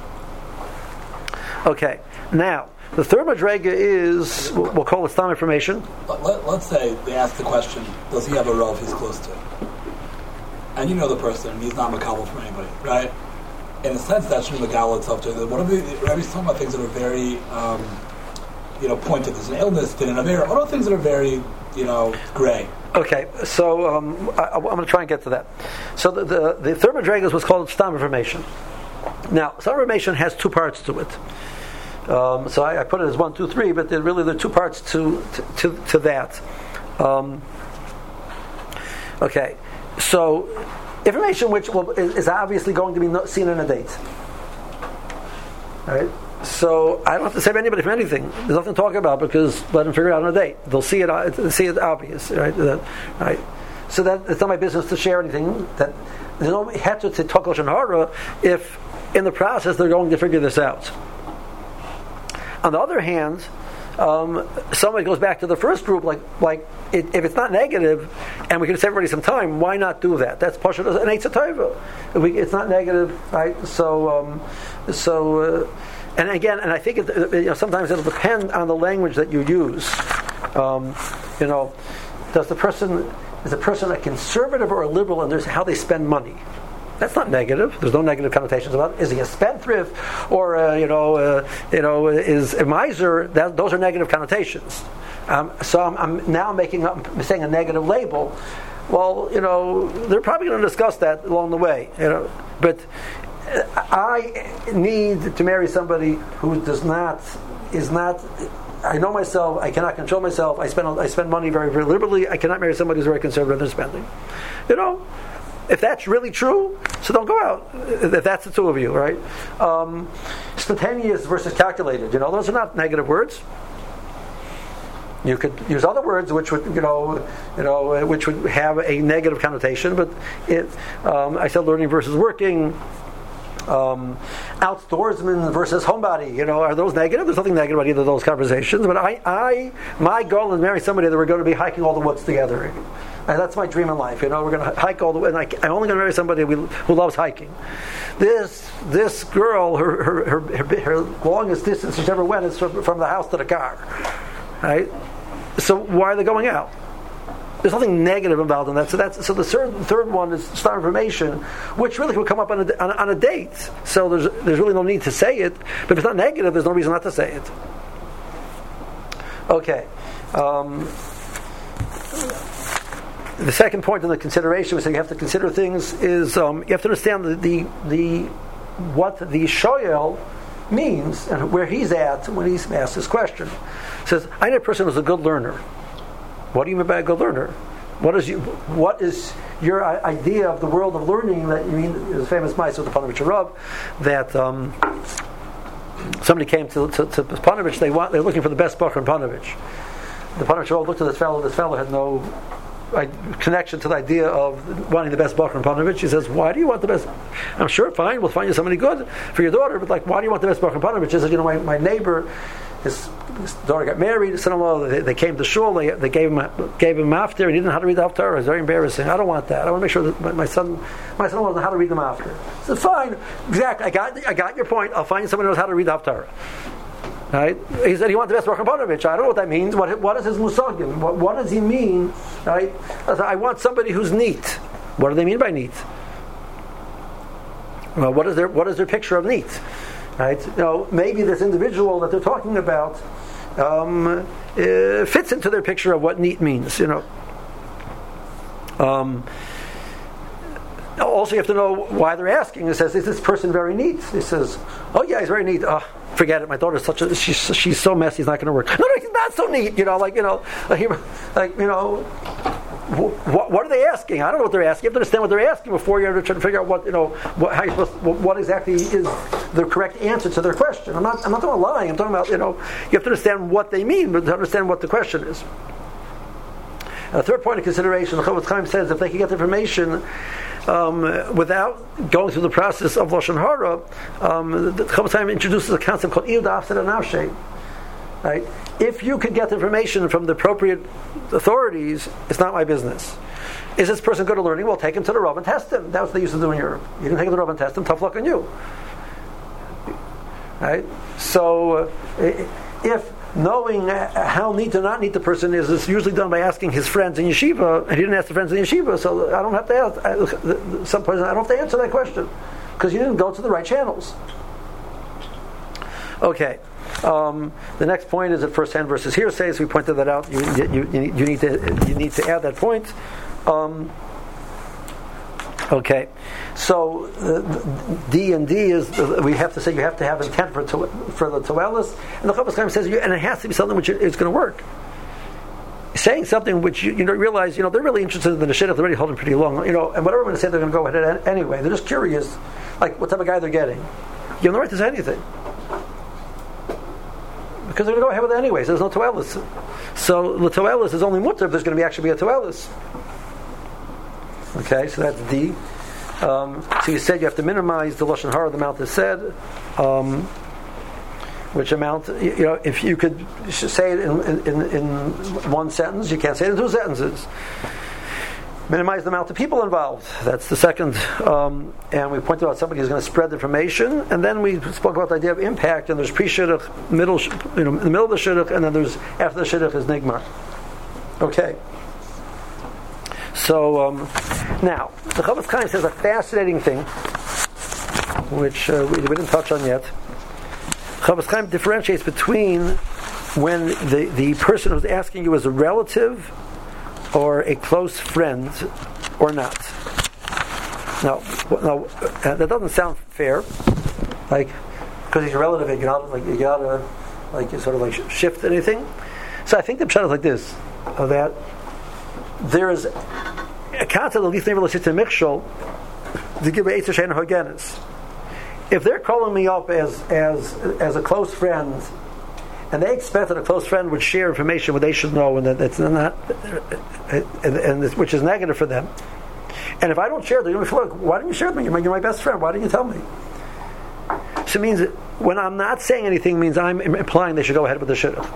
Okay, now the third madrega is we'll call it stam information. Let's say they ask the question: does he have a rov he's close to? And you know the person, he's not makabel from anybody, right? In a sense, that should be Megala itself too. What are Rabbi's talking about things that are very, pointed. There's an illness, what are things that are very, gray? Okay, so I'm going to try and get to that. So the third madrega is what's called stam information. Now, stam information has two parts to it. So I put it as 1, 2, 3, but there are two parts to that. Okay, so information which is obviously going to be seen in a date. Right? So I don't have to save anybody from anything. There's nothing to talk about because let them figure it out on a date. They'll see it obvious. Right? Right? So that it's not my business to share anything. That there's no heter to talk lashon hara if in the process they're going to figure this out. On the other hand, somebody goes back to the first group, if it's not negative, and we can save everybody some time, why not do that? That's pashut an eitzah tova. It's not negative, right? And again, and I think sometimes it'll depend on the language that you use. Is the person a conservative or a liberal, and there's how they spend money? That's not negative. There's no negative connotations about it. Is he a spendthrift or is a miser? Those are negative connotations. So I'm now saying a negative label. Well, they're probably going to discuss that along the way. But I need to marry somebody who is not. I know myself. I cannot control myself. I spend money very, very liberally. I cannot marry somebody who's very conservative in spending. If that's really true, so don't go out. If that's the two of you, right? Spontaneous versus calculated. Those are not negative words. You could use other words which would, which would have a negative connotation. But I said learning versus working. Outdoorsman versus homebody, are those negative? There's nothing negative about either of those conversations. But my goal is to marry somebody that we're going to be hiking all the woods together. And that's my dream in life. We're going to hike all the way. And I'm only going to marry somebody who loves hiking. This girl, her longest distance she's ever went is from the house to the car. Right? So why are they going out? There's nothing negative involved in that. So the third one is star information, which really will come up on a date. So there's really no need to say it. But if it's not negative, there's no reason not to say it. Okay. The second point in the consideration, we say you have to consider things, is you have to understand what the shoyel means and where he's at when he's asked this question. He says, I know a person who's a good learner. What do you mean by a good learner? What is your idea of the world of learning that you mean? There's a famous mice with the Panovich Rav that somebody came to Panovich. They're looking for the best bacher in Panovich. The Panovich Rav looked at this fellow. This fellow had no connection to the idea of wanting the best bacher in Panovich. He says, "Why do you want the best?" I'm sure, fine, we'll find you somebody good for your daughter. But why do you want the best bacher in Panovich? He says, my neighbor. His daughter got married. His son-in-law, they came to shul. They gave him after. He didn't know how to read the Haftarah. It was very embarrassing. I don't want that. I want to make sure that my son-in-law knows how to read them after. So fine, exactly. I got your point. I'll find you someone who knows how to read the Haftarah. Right? He said he wanted the best Rachabonovich. I don't know what that means. What is his musagim? What does he mean? Right? I want somebody who's neat. What do they mean by neat? Well, what is their picture of neat? Right? Maybe this individual that they're talking about fits into their picture of what neat means. Also, you have to know why they're asking. It says, "Is this person very neat?" He says, "Oh yeah, he's very neat." Forget it. My daughter's she's so messy. He's not going to work. No, he's not so neat. What are they asking? I don't know what they're asking. You have to understand what they're asking before you're trying to figure out what exactly is the correct answer to their question. I'm not talking about lying. I'm talking about you have to understand what they mean, but to understand what the question is. A third point of consideration, the Chofetz Chaim says if they can get the information without going through the process of Lashon Hara, the Chofetz Chaim introduces a concept called Iyud Afsed Nafshei. Right? If you could get the information from the appropriate authorities, it's not my business. Is this person good at learning? Well, take him to the Rav and test him. That's what they used to do in Europe. You can take him to the Rav and test him. Tough luck on you. Right? So, if knowing how neat or not neat the person is usually done by asking his friends in yeshiva, and he didn't ask the friends in yeshiva, so I don't have to ask. I don't have to answer that question because you didn't go to the right channels. Okay. The next point is at first-hand versus hearsay. So we pointed that out. You need to add that point. Okay. So D and D is we have to say you have to have intent for the toelis, and the Chofetz Chaim says and it has to be something which is going to work. Saying something which you realize they're really interested in the shidduch, they're already holding pretty long, and whatever I'm going to say they're going to go ahead anyway. They're just curious, like what type of guy they're getting. You have no right to say anything. Because they're going to go ahead with it anyway. So there's no toelis. So the toelis is only mutter if there's going to actually be a toelis. Okay, so that's D. So you said you have to minimize the lashon hara the amount is said, which amount if you could say it in one sentence, you can't say it in two sentences. Minimize the amount of people involved. That's the second. And we pointed out somebody who's going to spread the information. And then we spoke about the idea of impact. And there's pre-shidduch, in the middle of the shidduch, and then there's after the shidduch is nigmar. Okay. So now the Chofetz Chaim says a fascinating thing, which we didn't touch on yet. Chofetz Chaim differentiates between when the person who's asking you is a relative or a close friend, or not. Now, that doesn't sound fair. Like, because he's a relative, you gotta sort of shift anything. So I think the pshat is like this: that there is a concept of least never to mikshol to give a shein hogenis. If they're calling me up as a close friend, and they expect that a close friend would share information what they should know, and that it's not, which is negative for them. And if I don't share, they're going to be like, "Why didn't you share with me? You're my best friend. Why didn't you tell me?" So it means that when I'm not saying anything, means I'm implying they should go ahead with the shidduch.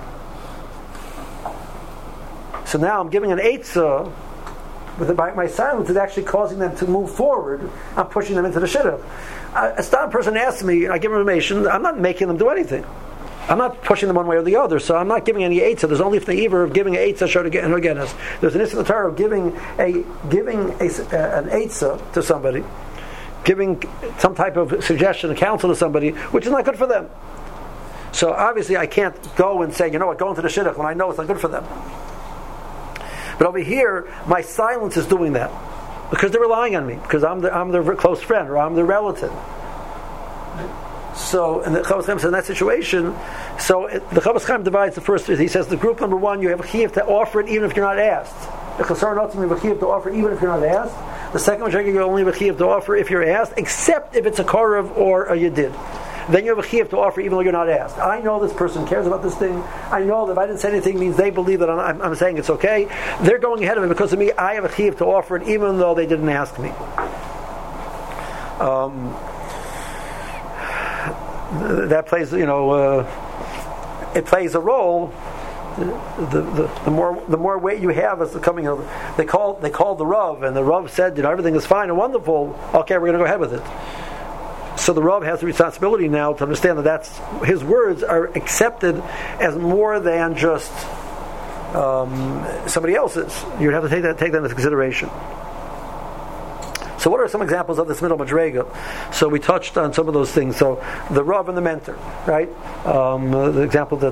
So now I'm giving an eitzah, but my silence is actually causing them to move forward. I'm pushing them into the shidduch. A stam person asks me, I give them information. I'm not making them do anything. I'm not pushing them one way or the other, so I'm not giving any eitzah. There's only the either of giving an eitzah shor to get and hogenis. There's an issue in the Torah of giving an eitzah to somebody, giving some type of suggestion, counsel to somebody, which is not good for them. So obviously, I can't go and say, go into the shidduch when I know it's not good for them. But over here, my silence is doing that because they're relying on me because I'm their close friend or I'm their relative. So, and the Chofetz Chaim says in that situation, the Chofetz Chaim divides the first. He says the group number one, you have a chiyuv to offer it even if you're not asked. The Chasar Notzim, you have a chiyuv to offer it even if you're not asked. The second one, you only have a chiyuv to offer if you're asked, except if it's a korav or a yedid. Then you have a chiyuv to offer even though you're not asked. I know this person cares about this thing. I know that if I didn't say anything means they believe that I'm saying it's okay. They're going ahead of it because of me. I have a chiyuv to offer it even though they didn't ask me. That plays, it plays a role. The more weight you have as the coming of, they called the Rav, and the Rav said, everything is fine and wonderful. Okay, we're going to go ahead with it. So the Rav has the responsibility now to understand that his words are accepted as more than just somebody else's. You have to take that into consideration. So what are some examples of this middle madrega? So we touched on some of those things. So the Rav and the mentor, right? The example that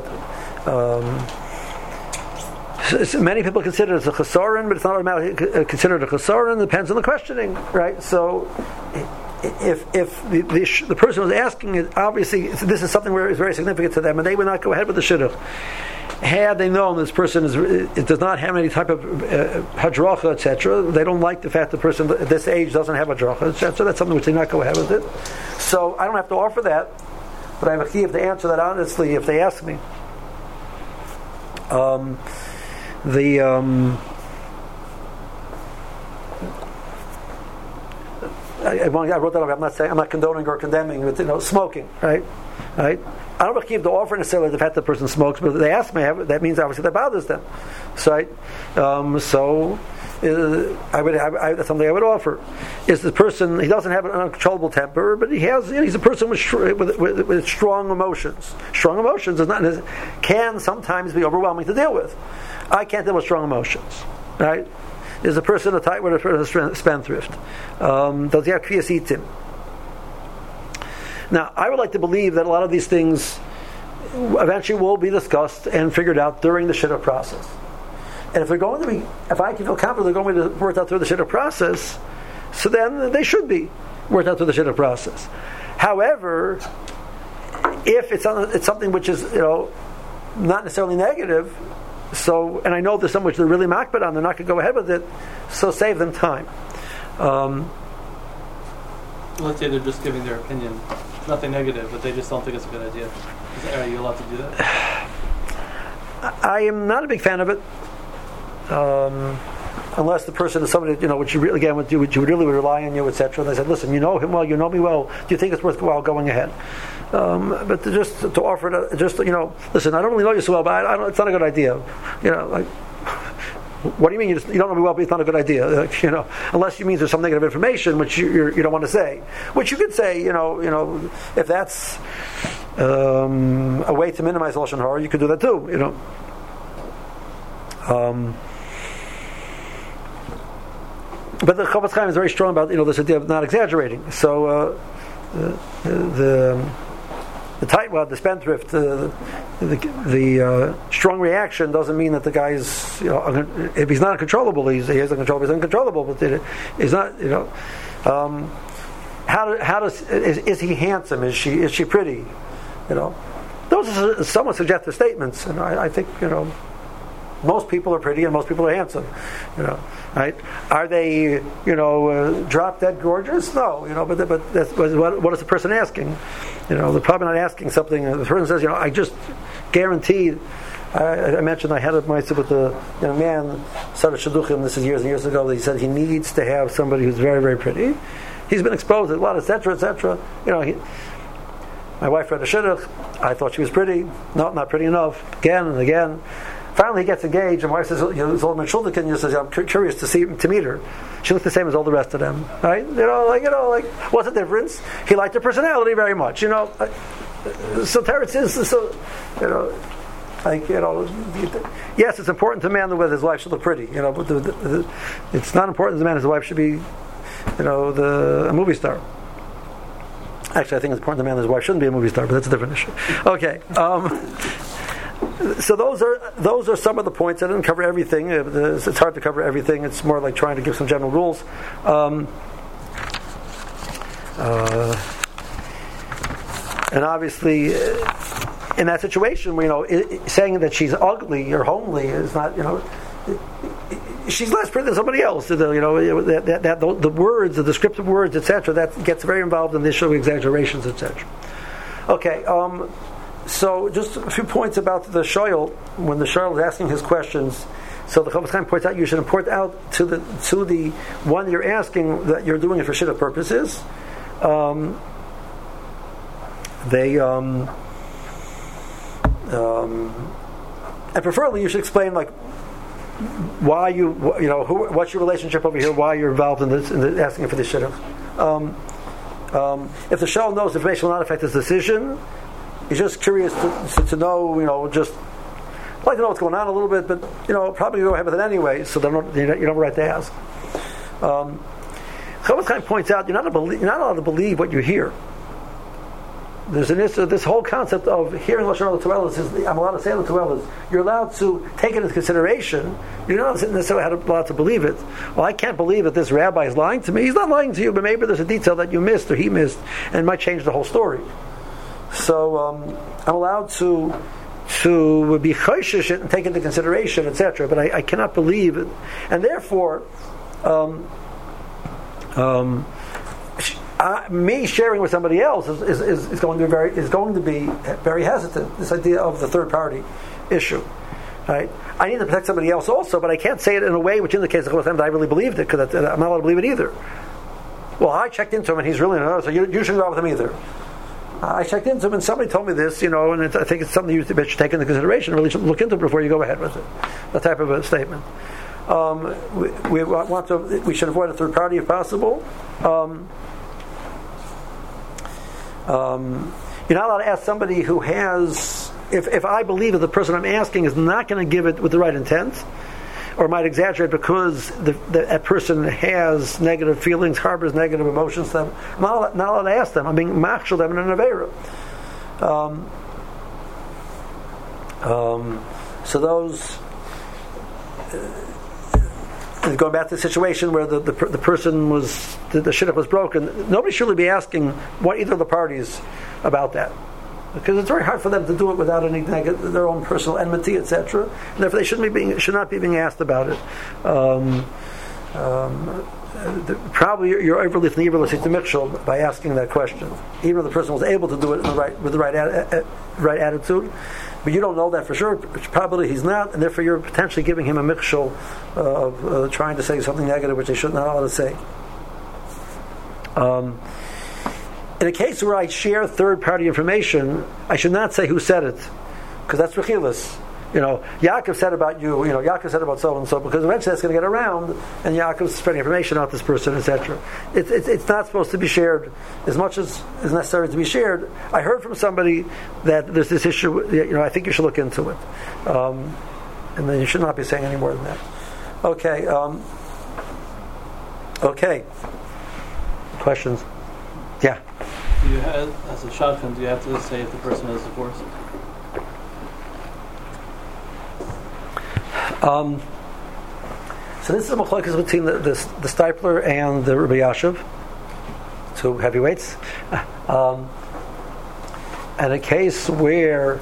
many people consider it as a chesaron, but it's not automatically considered a chesaron. It depends on the questioning, right? So if the person who's asking it, obviously this is something where it's very significant to them, and they would not go ahead with the shidduch. Had they known this person does not have any type of hadracha, etc., they don't like the fact the person at this age doesn't have hadracha, etc., that's something which they not go ahead with it. So I don't have to offer that, but I have a chiyuv to answer that honestly if they ask me. I wrote that up. I'm not condoning or condemning, but smoking, right? I don't have to offer necessarily the fact that the person smokes, but if they ask me, that means obviously that bothers them. So, that's something I would offer. Is the person, he doesn't have an uncontrollable temper, but he's a person with strong emotions. Strong emotions can sometimes be overwhelming to deal with. I can't deal with strong emotions, right? Is a person a tight with a spendthrift? Does he have kviyas itim? Now, I would like to believe that a lot of these things eventually will be discussed and figured out during the shidduch process. And if I can feel confident they're going to be worked out through the shidduch process, so then they should be worked out through the shidduch process. However, if it's something which is not necessarily negative, and I know there's some which they're really makbid on, they're not going to go ahead with it, so save them time. Let's say they're just giving their opinion, nothing negative, but they just don't think it's a good idea. Are you allowed to do that? I am not a big fan of it, unless the person is somebody which you really would really rely on you, etc. And they said, "Listen, you know him well, you know me well. Do you think it's worthwhile going ahead?" But to offer it, listen, I don't really know you so well, but it's not a good idea. What do you mean you don't know me well, but it's not a good idea? Unless you mean there's some negative information which you don't want to say, which you could say. If that's a way to minimize lashon hara, you could do that too. But the Chofetz Chaim is very strong about this idea of not exaggerating. So the spendthrift, the strong reaction doesn't mean that the guy is, if he's not uncontrollable, he is uncontrollable. He's uncontrollable, but he's not. Is he handsome? Is she pretty? Those are somewhat suggestive statements, and I think most people are pretty and most people are handsome. Right? Are they drop dead gorgeous? No. But that's, what is the person asking? They're probably not asking something. The person says, I just guaranteed. I mentioned I had a mitzvah with a young man, started shidduchim. This is years and years ago. He said he needs to have somebody who's very, very pretty. He's been exposed to a lot, etc., etc. My wife read a shidduch. I thought she was pretty. No, not pretty enough. Again and again. Finally, he gets engaged, and my wife says, Zolman Shuldikin says, I'm curious to meet her. She looks the same as all the rest of them, right? What's the difference? He liked her personality very much, So Teretz is yes, it's important to a man whether his wife should look pretty, but it's not important to a man his wife should be, a movie star. Actually, I think it's important to a man his wife shouldn't be a movie star, but that's a different issue. Okay. So those are some of the points. I didn't cover everything. It's hard to cover everything. It's more like trying to give some general rules. And obviously, in that situation, saying that she's ugly or homely is not, she's less pretty than somebody else. The words, the descriptive words, etc. That gets very involved in the issue of exaggerations, etc. Okay. So just a few points about the shoyl. When the shoyl is asking his questions, so the Chofetz Chaim points out you should point out to the one you're asking that you're doing it for shidduch purposes. And preferably you should explain why what's your relationship over here, why you're involved in this, in asking for the shidduch. If the shul knows information will not affect his decision, he's just curious to know, just like to know what's going on a little bit, but probably go ahead with it anyway. So you don't have a right to ask. Chofetz Chaim points out you're not allowed to believe what you hear. There's this whole concept of hearing Lashon L'Toelas is I'm allowed to say L'Toelas. You're allowed to take it into consideration. You're not necessarily allowed to believe it. Well, I can't believe that this rabbi is lying to me. He's not lying to you, but maybe there's a detail that you missed or he missed, and it might change the whole story. So I'm allowed to be choishish it and take it into consideration, etc. But I cannot believe it, and therefore. Me sharing with somebody else is going to be very hesitant. This idea of the third party issue, right? I need to protect somebody else also, but I can't say it in a way which indicates that I really believed it, because I'm not allowed to believe it either. Well, I checked into him and he's really so you shouldn't go out with him either. I checked into him and somebody told me this, and I think it's something you should take into consideration. Really should look into it before you go ahead with it. That type of a statement. We should avoid a third party if possible. You're not allowed to ask somebody who has, if I believe that the person I'm asking is not going to give it with the right intent, or might exaggerate because that person has negative feelings, harbors negative emotions to them, I'm not allowed to ask them. I'm being machshel them in an aveira. So those... going back to the situation where the person was, the shidduch was broken, nobody should really be asking what either of the parties about that, because it's very hard for them to do it without any their own personal enmity, etc. And therefore, they should not be being asked about it. Probably you're overly michshel by asking that question, even if the person was able to do it with the right attitude. But you don't know that for sure. Probably he's not, and therefore you're potentially giving him a michshel of trying to say something negative which they should not allowed to say. In a case where I share third-party information, I should not say who said it, because that's rechilas. Yaakov said about you. Yaakov said about so and so, because eventually that's going to get around, and Yaakov's spreading information about this person, etc. It's not supposed to be shared as much as is necessary to be shared. I heard from somebody that there's this issue. I think you should look into it, and then you should not be saying any more than that. Okay. Okay. Questions? Yeah. As a shadchan, do you have to say if the person is divorced? So this is a machlokes between the Steipler and the Rabbi Yashiv, two heavyweights. And a case where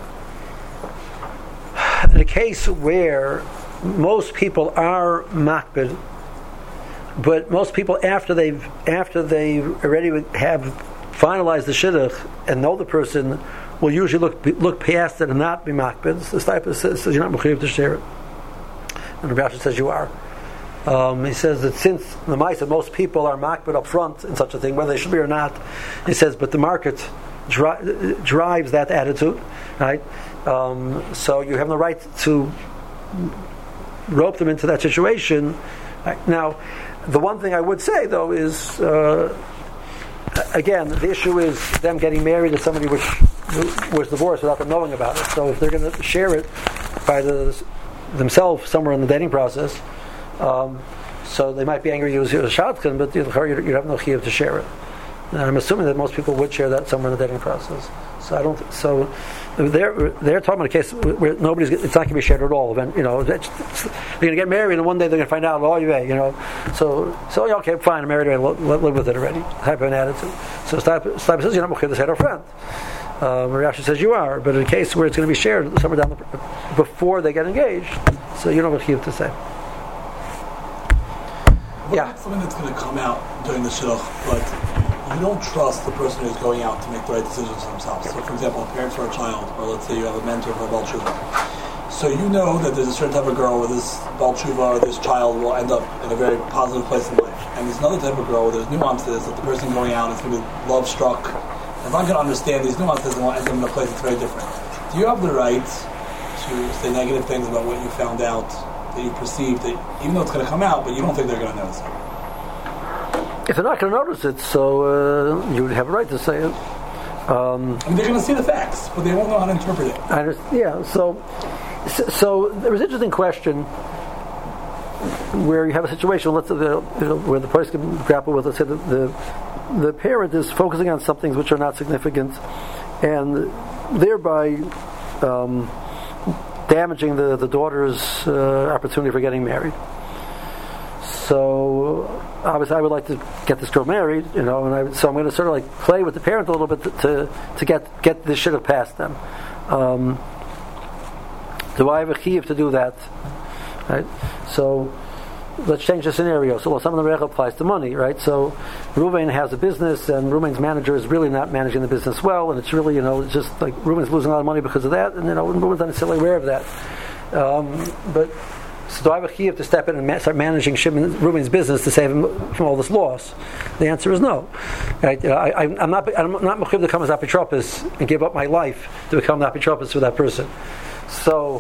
most people are makbid, but most people after they already have finalized the shidduch and know the person will usually look past it and not be makbid. So the Steipler says you're not mechuyev to share it. And Rabbi Yashiv says you are. He says that since the Ma'aseh, most people are makbid up front in such a thing, whether they should be or not. He says, but the market drives that attitude, right? So you have the right to rope them into that situation. Right? Now, the one thing I would say though is, again, the issue is them getting married to somebody which was divorced without them knowing about it. So if they're going to share it by themselves somewhere in the dating process, so they might be angry you as a shadchan, but you have no chiyuv to share it. And I'm assuming that most people would share that somewhere in the dating process. So they're talking about a case where it's not going to be shared at all. They're going to get married, and one day they're going to find out. So okay, fine, I'm married already. Live with it already. Type of an attitude. So Steipler says you're not mechuyev to say to a friend. Rashi says you are, but in a case where it's going to be shared somewhere down before they get engaged, so you don't have a chiyuv to say. What about something that's going to come out during the shidduch, but you don't trust the person who's going out to make the right decisions for themselves? So, for example, parents for a child, or let's say you have a mentor for a Baal Tshuva. So you know that there's a certain type of girl where this Baal Tshuva or this child will end up in a very positive place in life, and there's another type of girl where there's nuances that the person going out is going to be love-struck. If I'm going to understand these nuances and end up in a place that's very different, do you have the right to say negative things about what you found out, that you perceive, that even though it's going to come out, but you don't think they're going to notice it? if they're not going to notice it, so you would have a right to say it. And they're going to see the facts, but they won't know how to interpret it. Yeah. So there was an interesting question where you have a situation. Let's say where the parties can grapple with. Let's say the parent is focusing on some things which are not significant, and thereby damaging the daughter's opportunity for getting married. So obviously, I would like to get this girl married, and so I'm going to sort of like play with the parent a little bit to get this shit past them. Do I have a chiyuv to do that? Right. So let's change the scenario. So some of the rech applies to money, right? So Reuven has a business, and Reuven's manager is really not managing the business well, and it's really it's just like Reuven's losing a lot of money because of that, and Reuven's not necessarily aware of that. But so do I have a chiyuv to step in and start managing Reuven's business to save him from all this loss? The answer is no. Right? I'm not mechuyev to become as apotropos and give up my life to become the apotropos for that person. So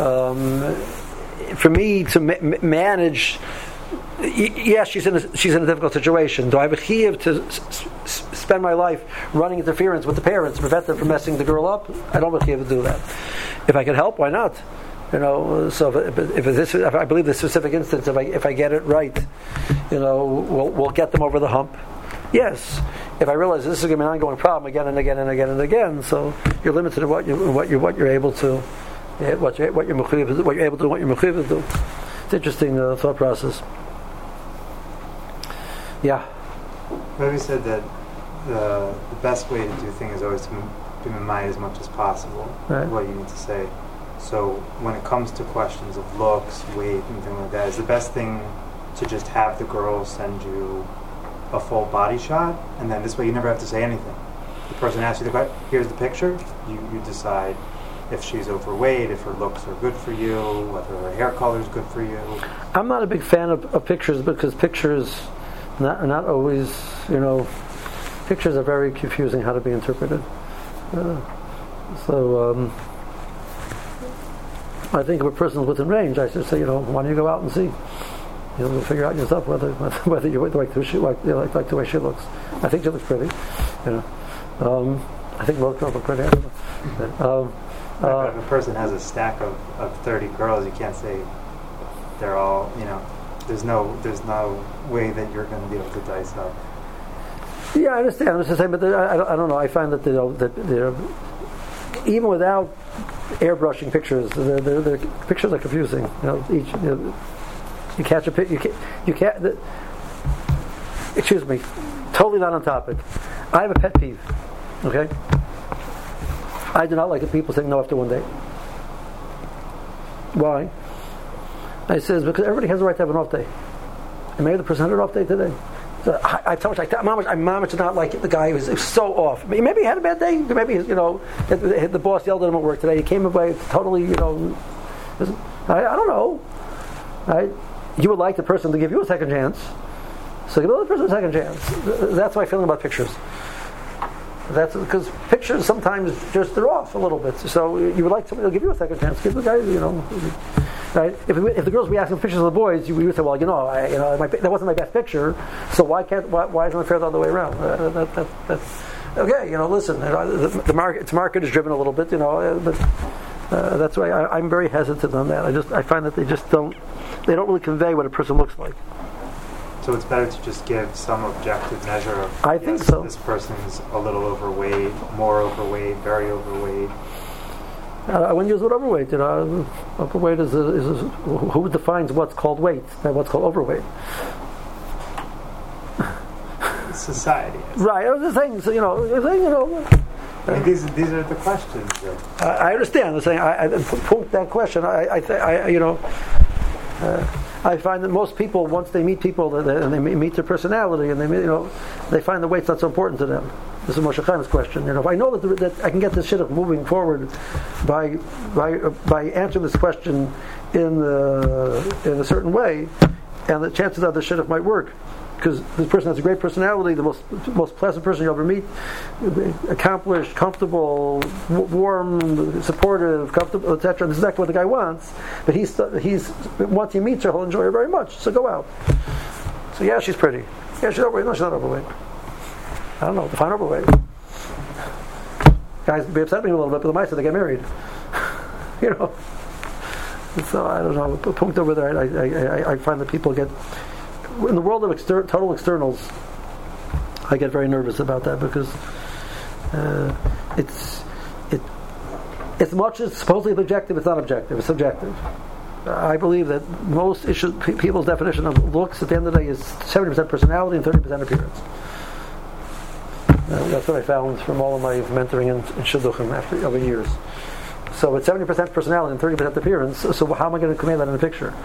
for me to manage, yes, she's in a difficult situation. Do I have a chiyuv to spend my life running interference with the parents to prevent them from messing the girl up? I don't have a chiyuv to do that. If I can help, why not? So if I believe the specific instance, if I get it right, we'll get them over the hump. Yes. If I realize this is going to be an ongoing problem again and again and again and again, so you're limited to what you're able to, what you're able to do, what you're mechuyev to do. It's interesting thought process. Yeah. Rabbi said that the best way to do things is always to be mimai as much as possible. Right. What you need to say. So when it comes to questions of looks, weight, and things like that, is the best thing to just have the girl send you a full body shot, and then this way you never have to say anything. The person asks you the question, here's the picture, you decide if she's overweight, if her looks are good for you, whether her hair color is good for you. I'm not a big fan of pictures because pictures are not always, pictures are very confusing how to be interpreted. I think if a person is within range, I should say, why don't you go out and see? You'll figure out yourself whether you like the way she looks. I think she looks pretty. I think most girls look pretty. But if a person has a stack of 30 girls, you can't say they're all, there's no way that you're going to be able to dice up. Yeah, I understand. I'm just saying, but I don't know. I find that they're even without airbrushing pictures, the pictures are confusing. You catch a picture. You can't. Excuse me. Totally not on topic. I have a pet peeve. Okay. I do not like the people saying no after one date. Why? I says because everybody has the right to have an off day, and maybe the person had an off day today. So I told you, Mama did not like it. The guy was so off. Maybe he had a bad day. Maybe the boss yelled at him at work today. He came away totally, I don't know. Right? You would like the person to give you a second chance, so give the other person a second chance. That's my feeling about pictures. That's because pictures sometimes they're off a little bit. So you would like somebody to give you a second chance. Give the guy, right? If the girls be asking pictures of the boys, you would say, well, that wasn't my best picture. So why isn't it fair the other way around? That's okay. Listen, the market is driven a little bit, but that's why I'm very hesitant on that. I find that they don't really convey what a person looks like. So it's better to just give some objective measure of. I think so. This person's a little overweight, more overweight, very overweight. I wouldn't use the word overweight. Overweight is who defines what's called weight and what's called overweight. Society. Right. I was just saying. So these are the questions. I understand. I'm saying I point that question. I find that most people, once they meet people and they meet their personality, and they find the weight's not so important to them. This is Moshe Chaim's question. If I know that I can get this shidduch moving forward by answering this question in a certain way, and the chances are the shidduch might work. Because this person has a great personality, the most pleasant person you'll ever meet, accomplished, comfortable, warm, supportive, comfortable, etc. This is exactly what the guy wants. But he's once he meets her, he'll enjoy her very much. So go out. So yeah, she's pretty. Yeah, she's overweight. No, she's not overweight. I don't know. Define overweight. Guys be upset at me a little bit, but the mice they get married. You know. So I don't know. A point over there. I find that people get in the world of total externals. I get very nervous about that because it's much as supposedly objective. It's not objective. It's subjective. I believe that most people's definition of looks at the end of the day is 70% personality and 30% appearance. That's what I found from all of my mentoring in shidduchim over years. So it's 70% personality and 30% appearance. So how am I going to command that in a picture?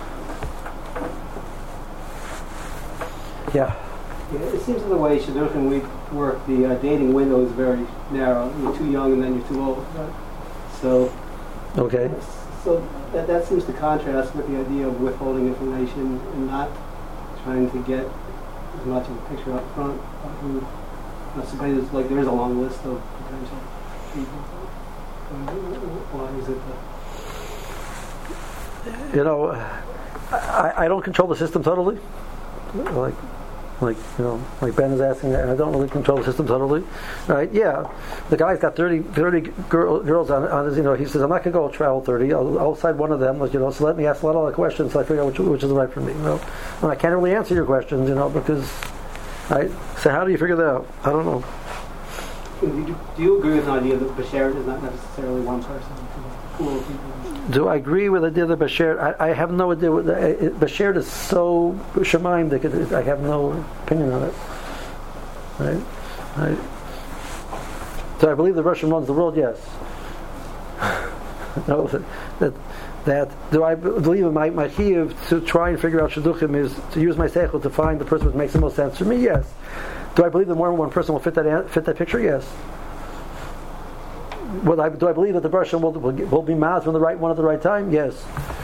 Yeah. It seems in the way shidduchim we work, the dating window is very narrow. You're too young and then you're too old. Right? So. Okay. So that seems to contrast with the idea of withholding information and not trying to get as much of a picture up front. Somebody that's like, there is a long list of potential people. Why is it that? You know, I don't control the system totally. Like Ben is asking, and I don't really control the system totally, right? Yeah, the guy's got 30 girls on his, he says, I'm not going to go travel 30, I'll decide one of them, so let me ask a lot of other questions so I figure out which is right for me, And I can't really answer your questions, because, right? So how do you figure that out? I don't know. Do you agree with the idea that Bashert is not necessarily one person? Pool of people? Do I agree with the idea that Bashert? I have no idea. Bashert is so shemaim that I have no opinion on it. Right? Do I believe the Russian runs the world? Yes. No, that do I believe in my chiyuv to try and figure out shidduchim is to use my seichel to find the person which makes the most sense for me? Yes. Do I believe that more than one person will fit that picture? Yes. Do I believe that the Russian will be mad from the right one at the right time? Yes.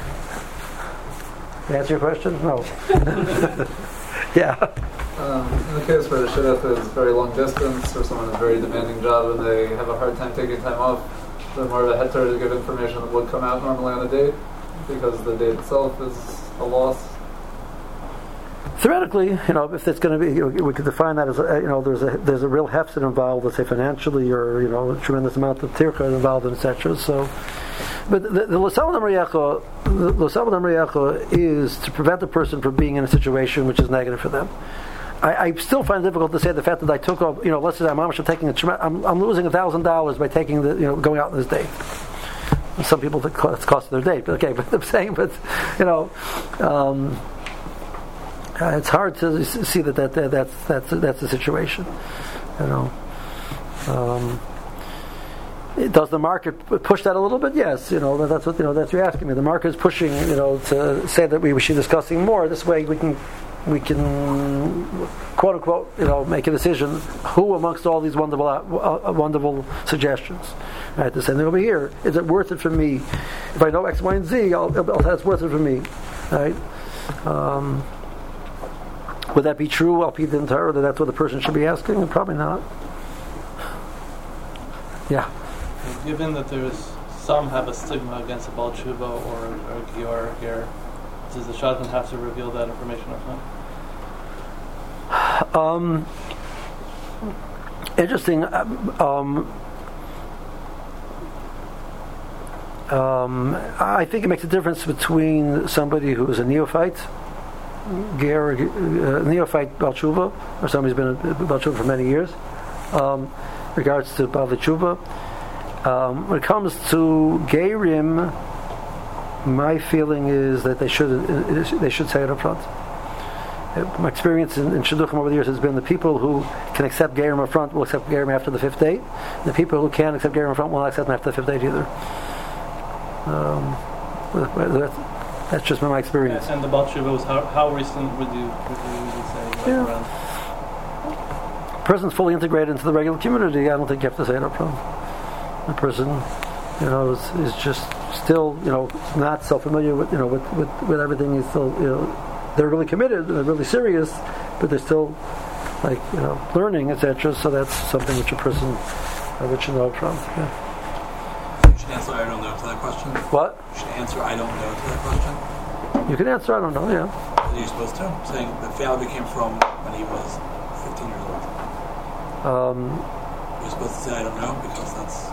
Answer your question? No. Yeah. In the case where the shidduch is very long distance, or someone has a very demanding job and they have a hard time taking time off, they're more of a heter to give information that would come out normally on a date, because the date itself is a loss. Theoretically, if it's going to be, we could define that as there's a real hefset involved, let's say financially, or a tremendous amount of tircha involved, etc. So, but the l'sabel d'amriyacha is to prevent the person from being in a situation which is negative for them. I still find it difficult to say the fact that I took off, let's say I'm taking I'm losing $1,000 by taking going out on this date. Some people think it's cost of their date, but okay, but I'm saying, it's hard to see that's the situation. Does the market push that a little bit? Yes. That's what that's you're asking me. The market is pushing to say that we should be discussing more. This way we can quote unquote make a decision who amongst all these wonderful suggestions. Right. The same thing over here. Is it worth it for me? If I know X, Y, and Z, I'll it's worth it for me. Right. Would that be true? Al pi din Torah, that that's what the person should be asking? Probably not. Yeah. Given that some have a stigma against a Baal Tshuva or a Gior here, does the shadchan have to reveal that information up front? Interesting. I think it makes a difference between somebody who is a neophyte, neophyte Baal Tshuva, or somebody's been a Baal Tshuva for many years. Regards to Baal Tshuva, when it comes to Geirim, my feeling is that they should say it up front. My experience in shidduchim over the years has been the people who can accept Geirim up front will accept Geirim after the fifth date. The people who can't accept Geirim up front will not accept them after the fifth date either. That's just my experience. And the Baal Tshuva was how recent would you say? Around? Person's fully integrated into the regular community. I don't think you have to say it up front. The person, is just still, not so familiar with, with everything. He's still, they're really committed, they're really serious, but they're still, learning, etc. So that's something which a person should know up front. Yeah. You should answer I don't know to that question. What? You should answer I don't know to that question. You can answer I don't know, yeah. Are you supposed to? Saying the family came from when he was 15 years old. You're supposed to say I don't know because that's.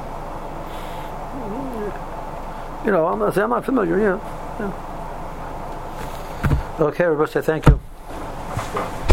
I'm not familiar. Yeah. Okay, Rabbi, say thank you.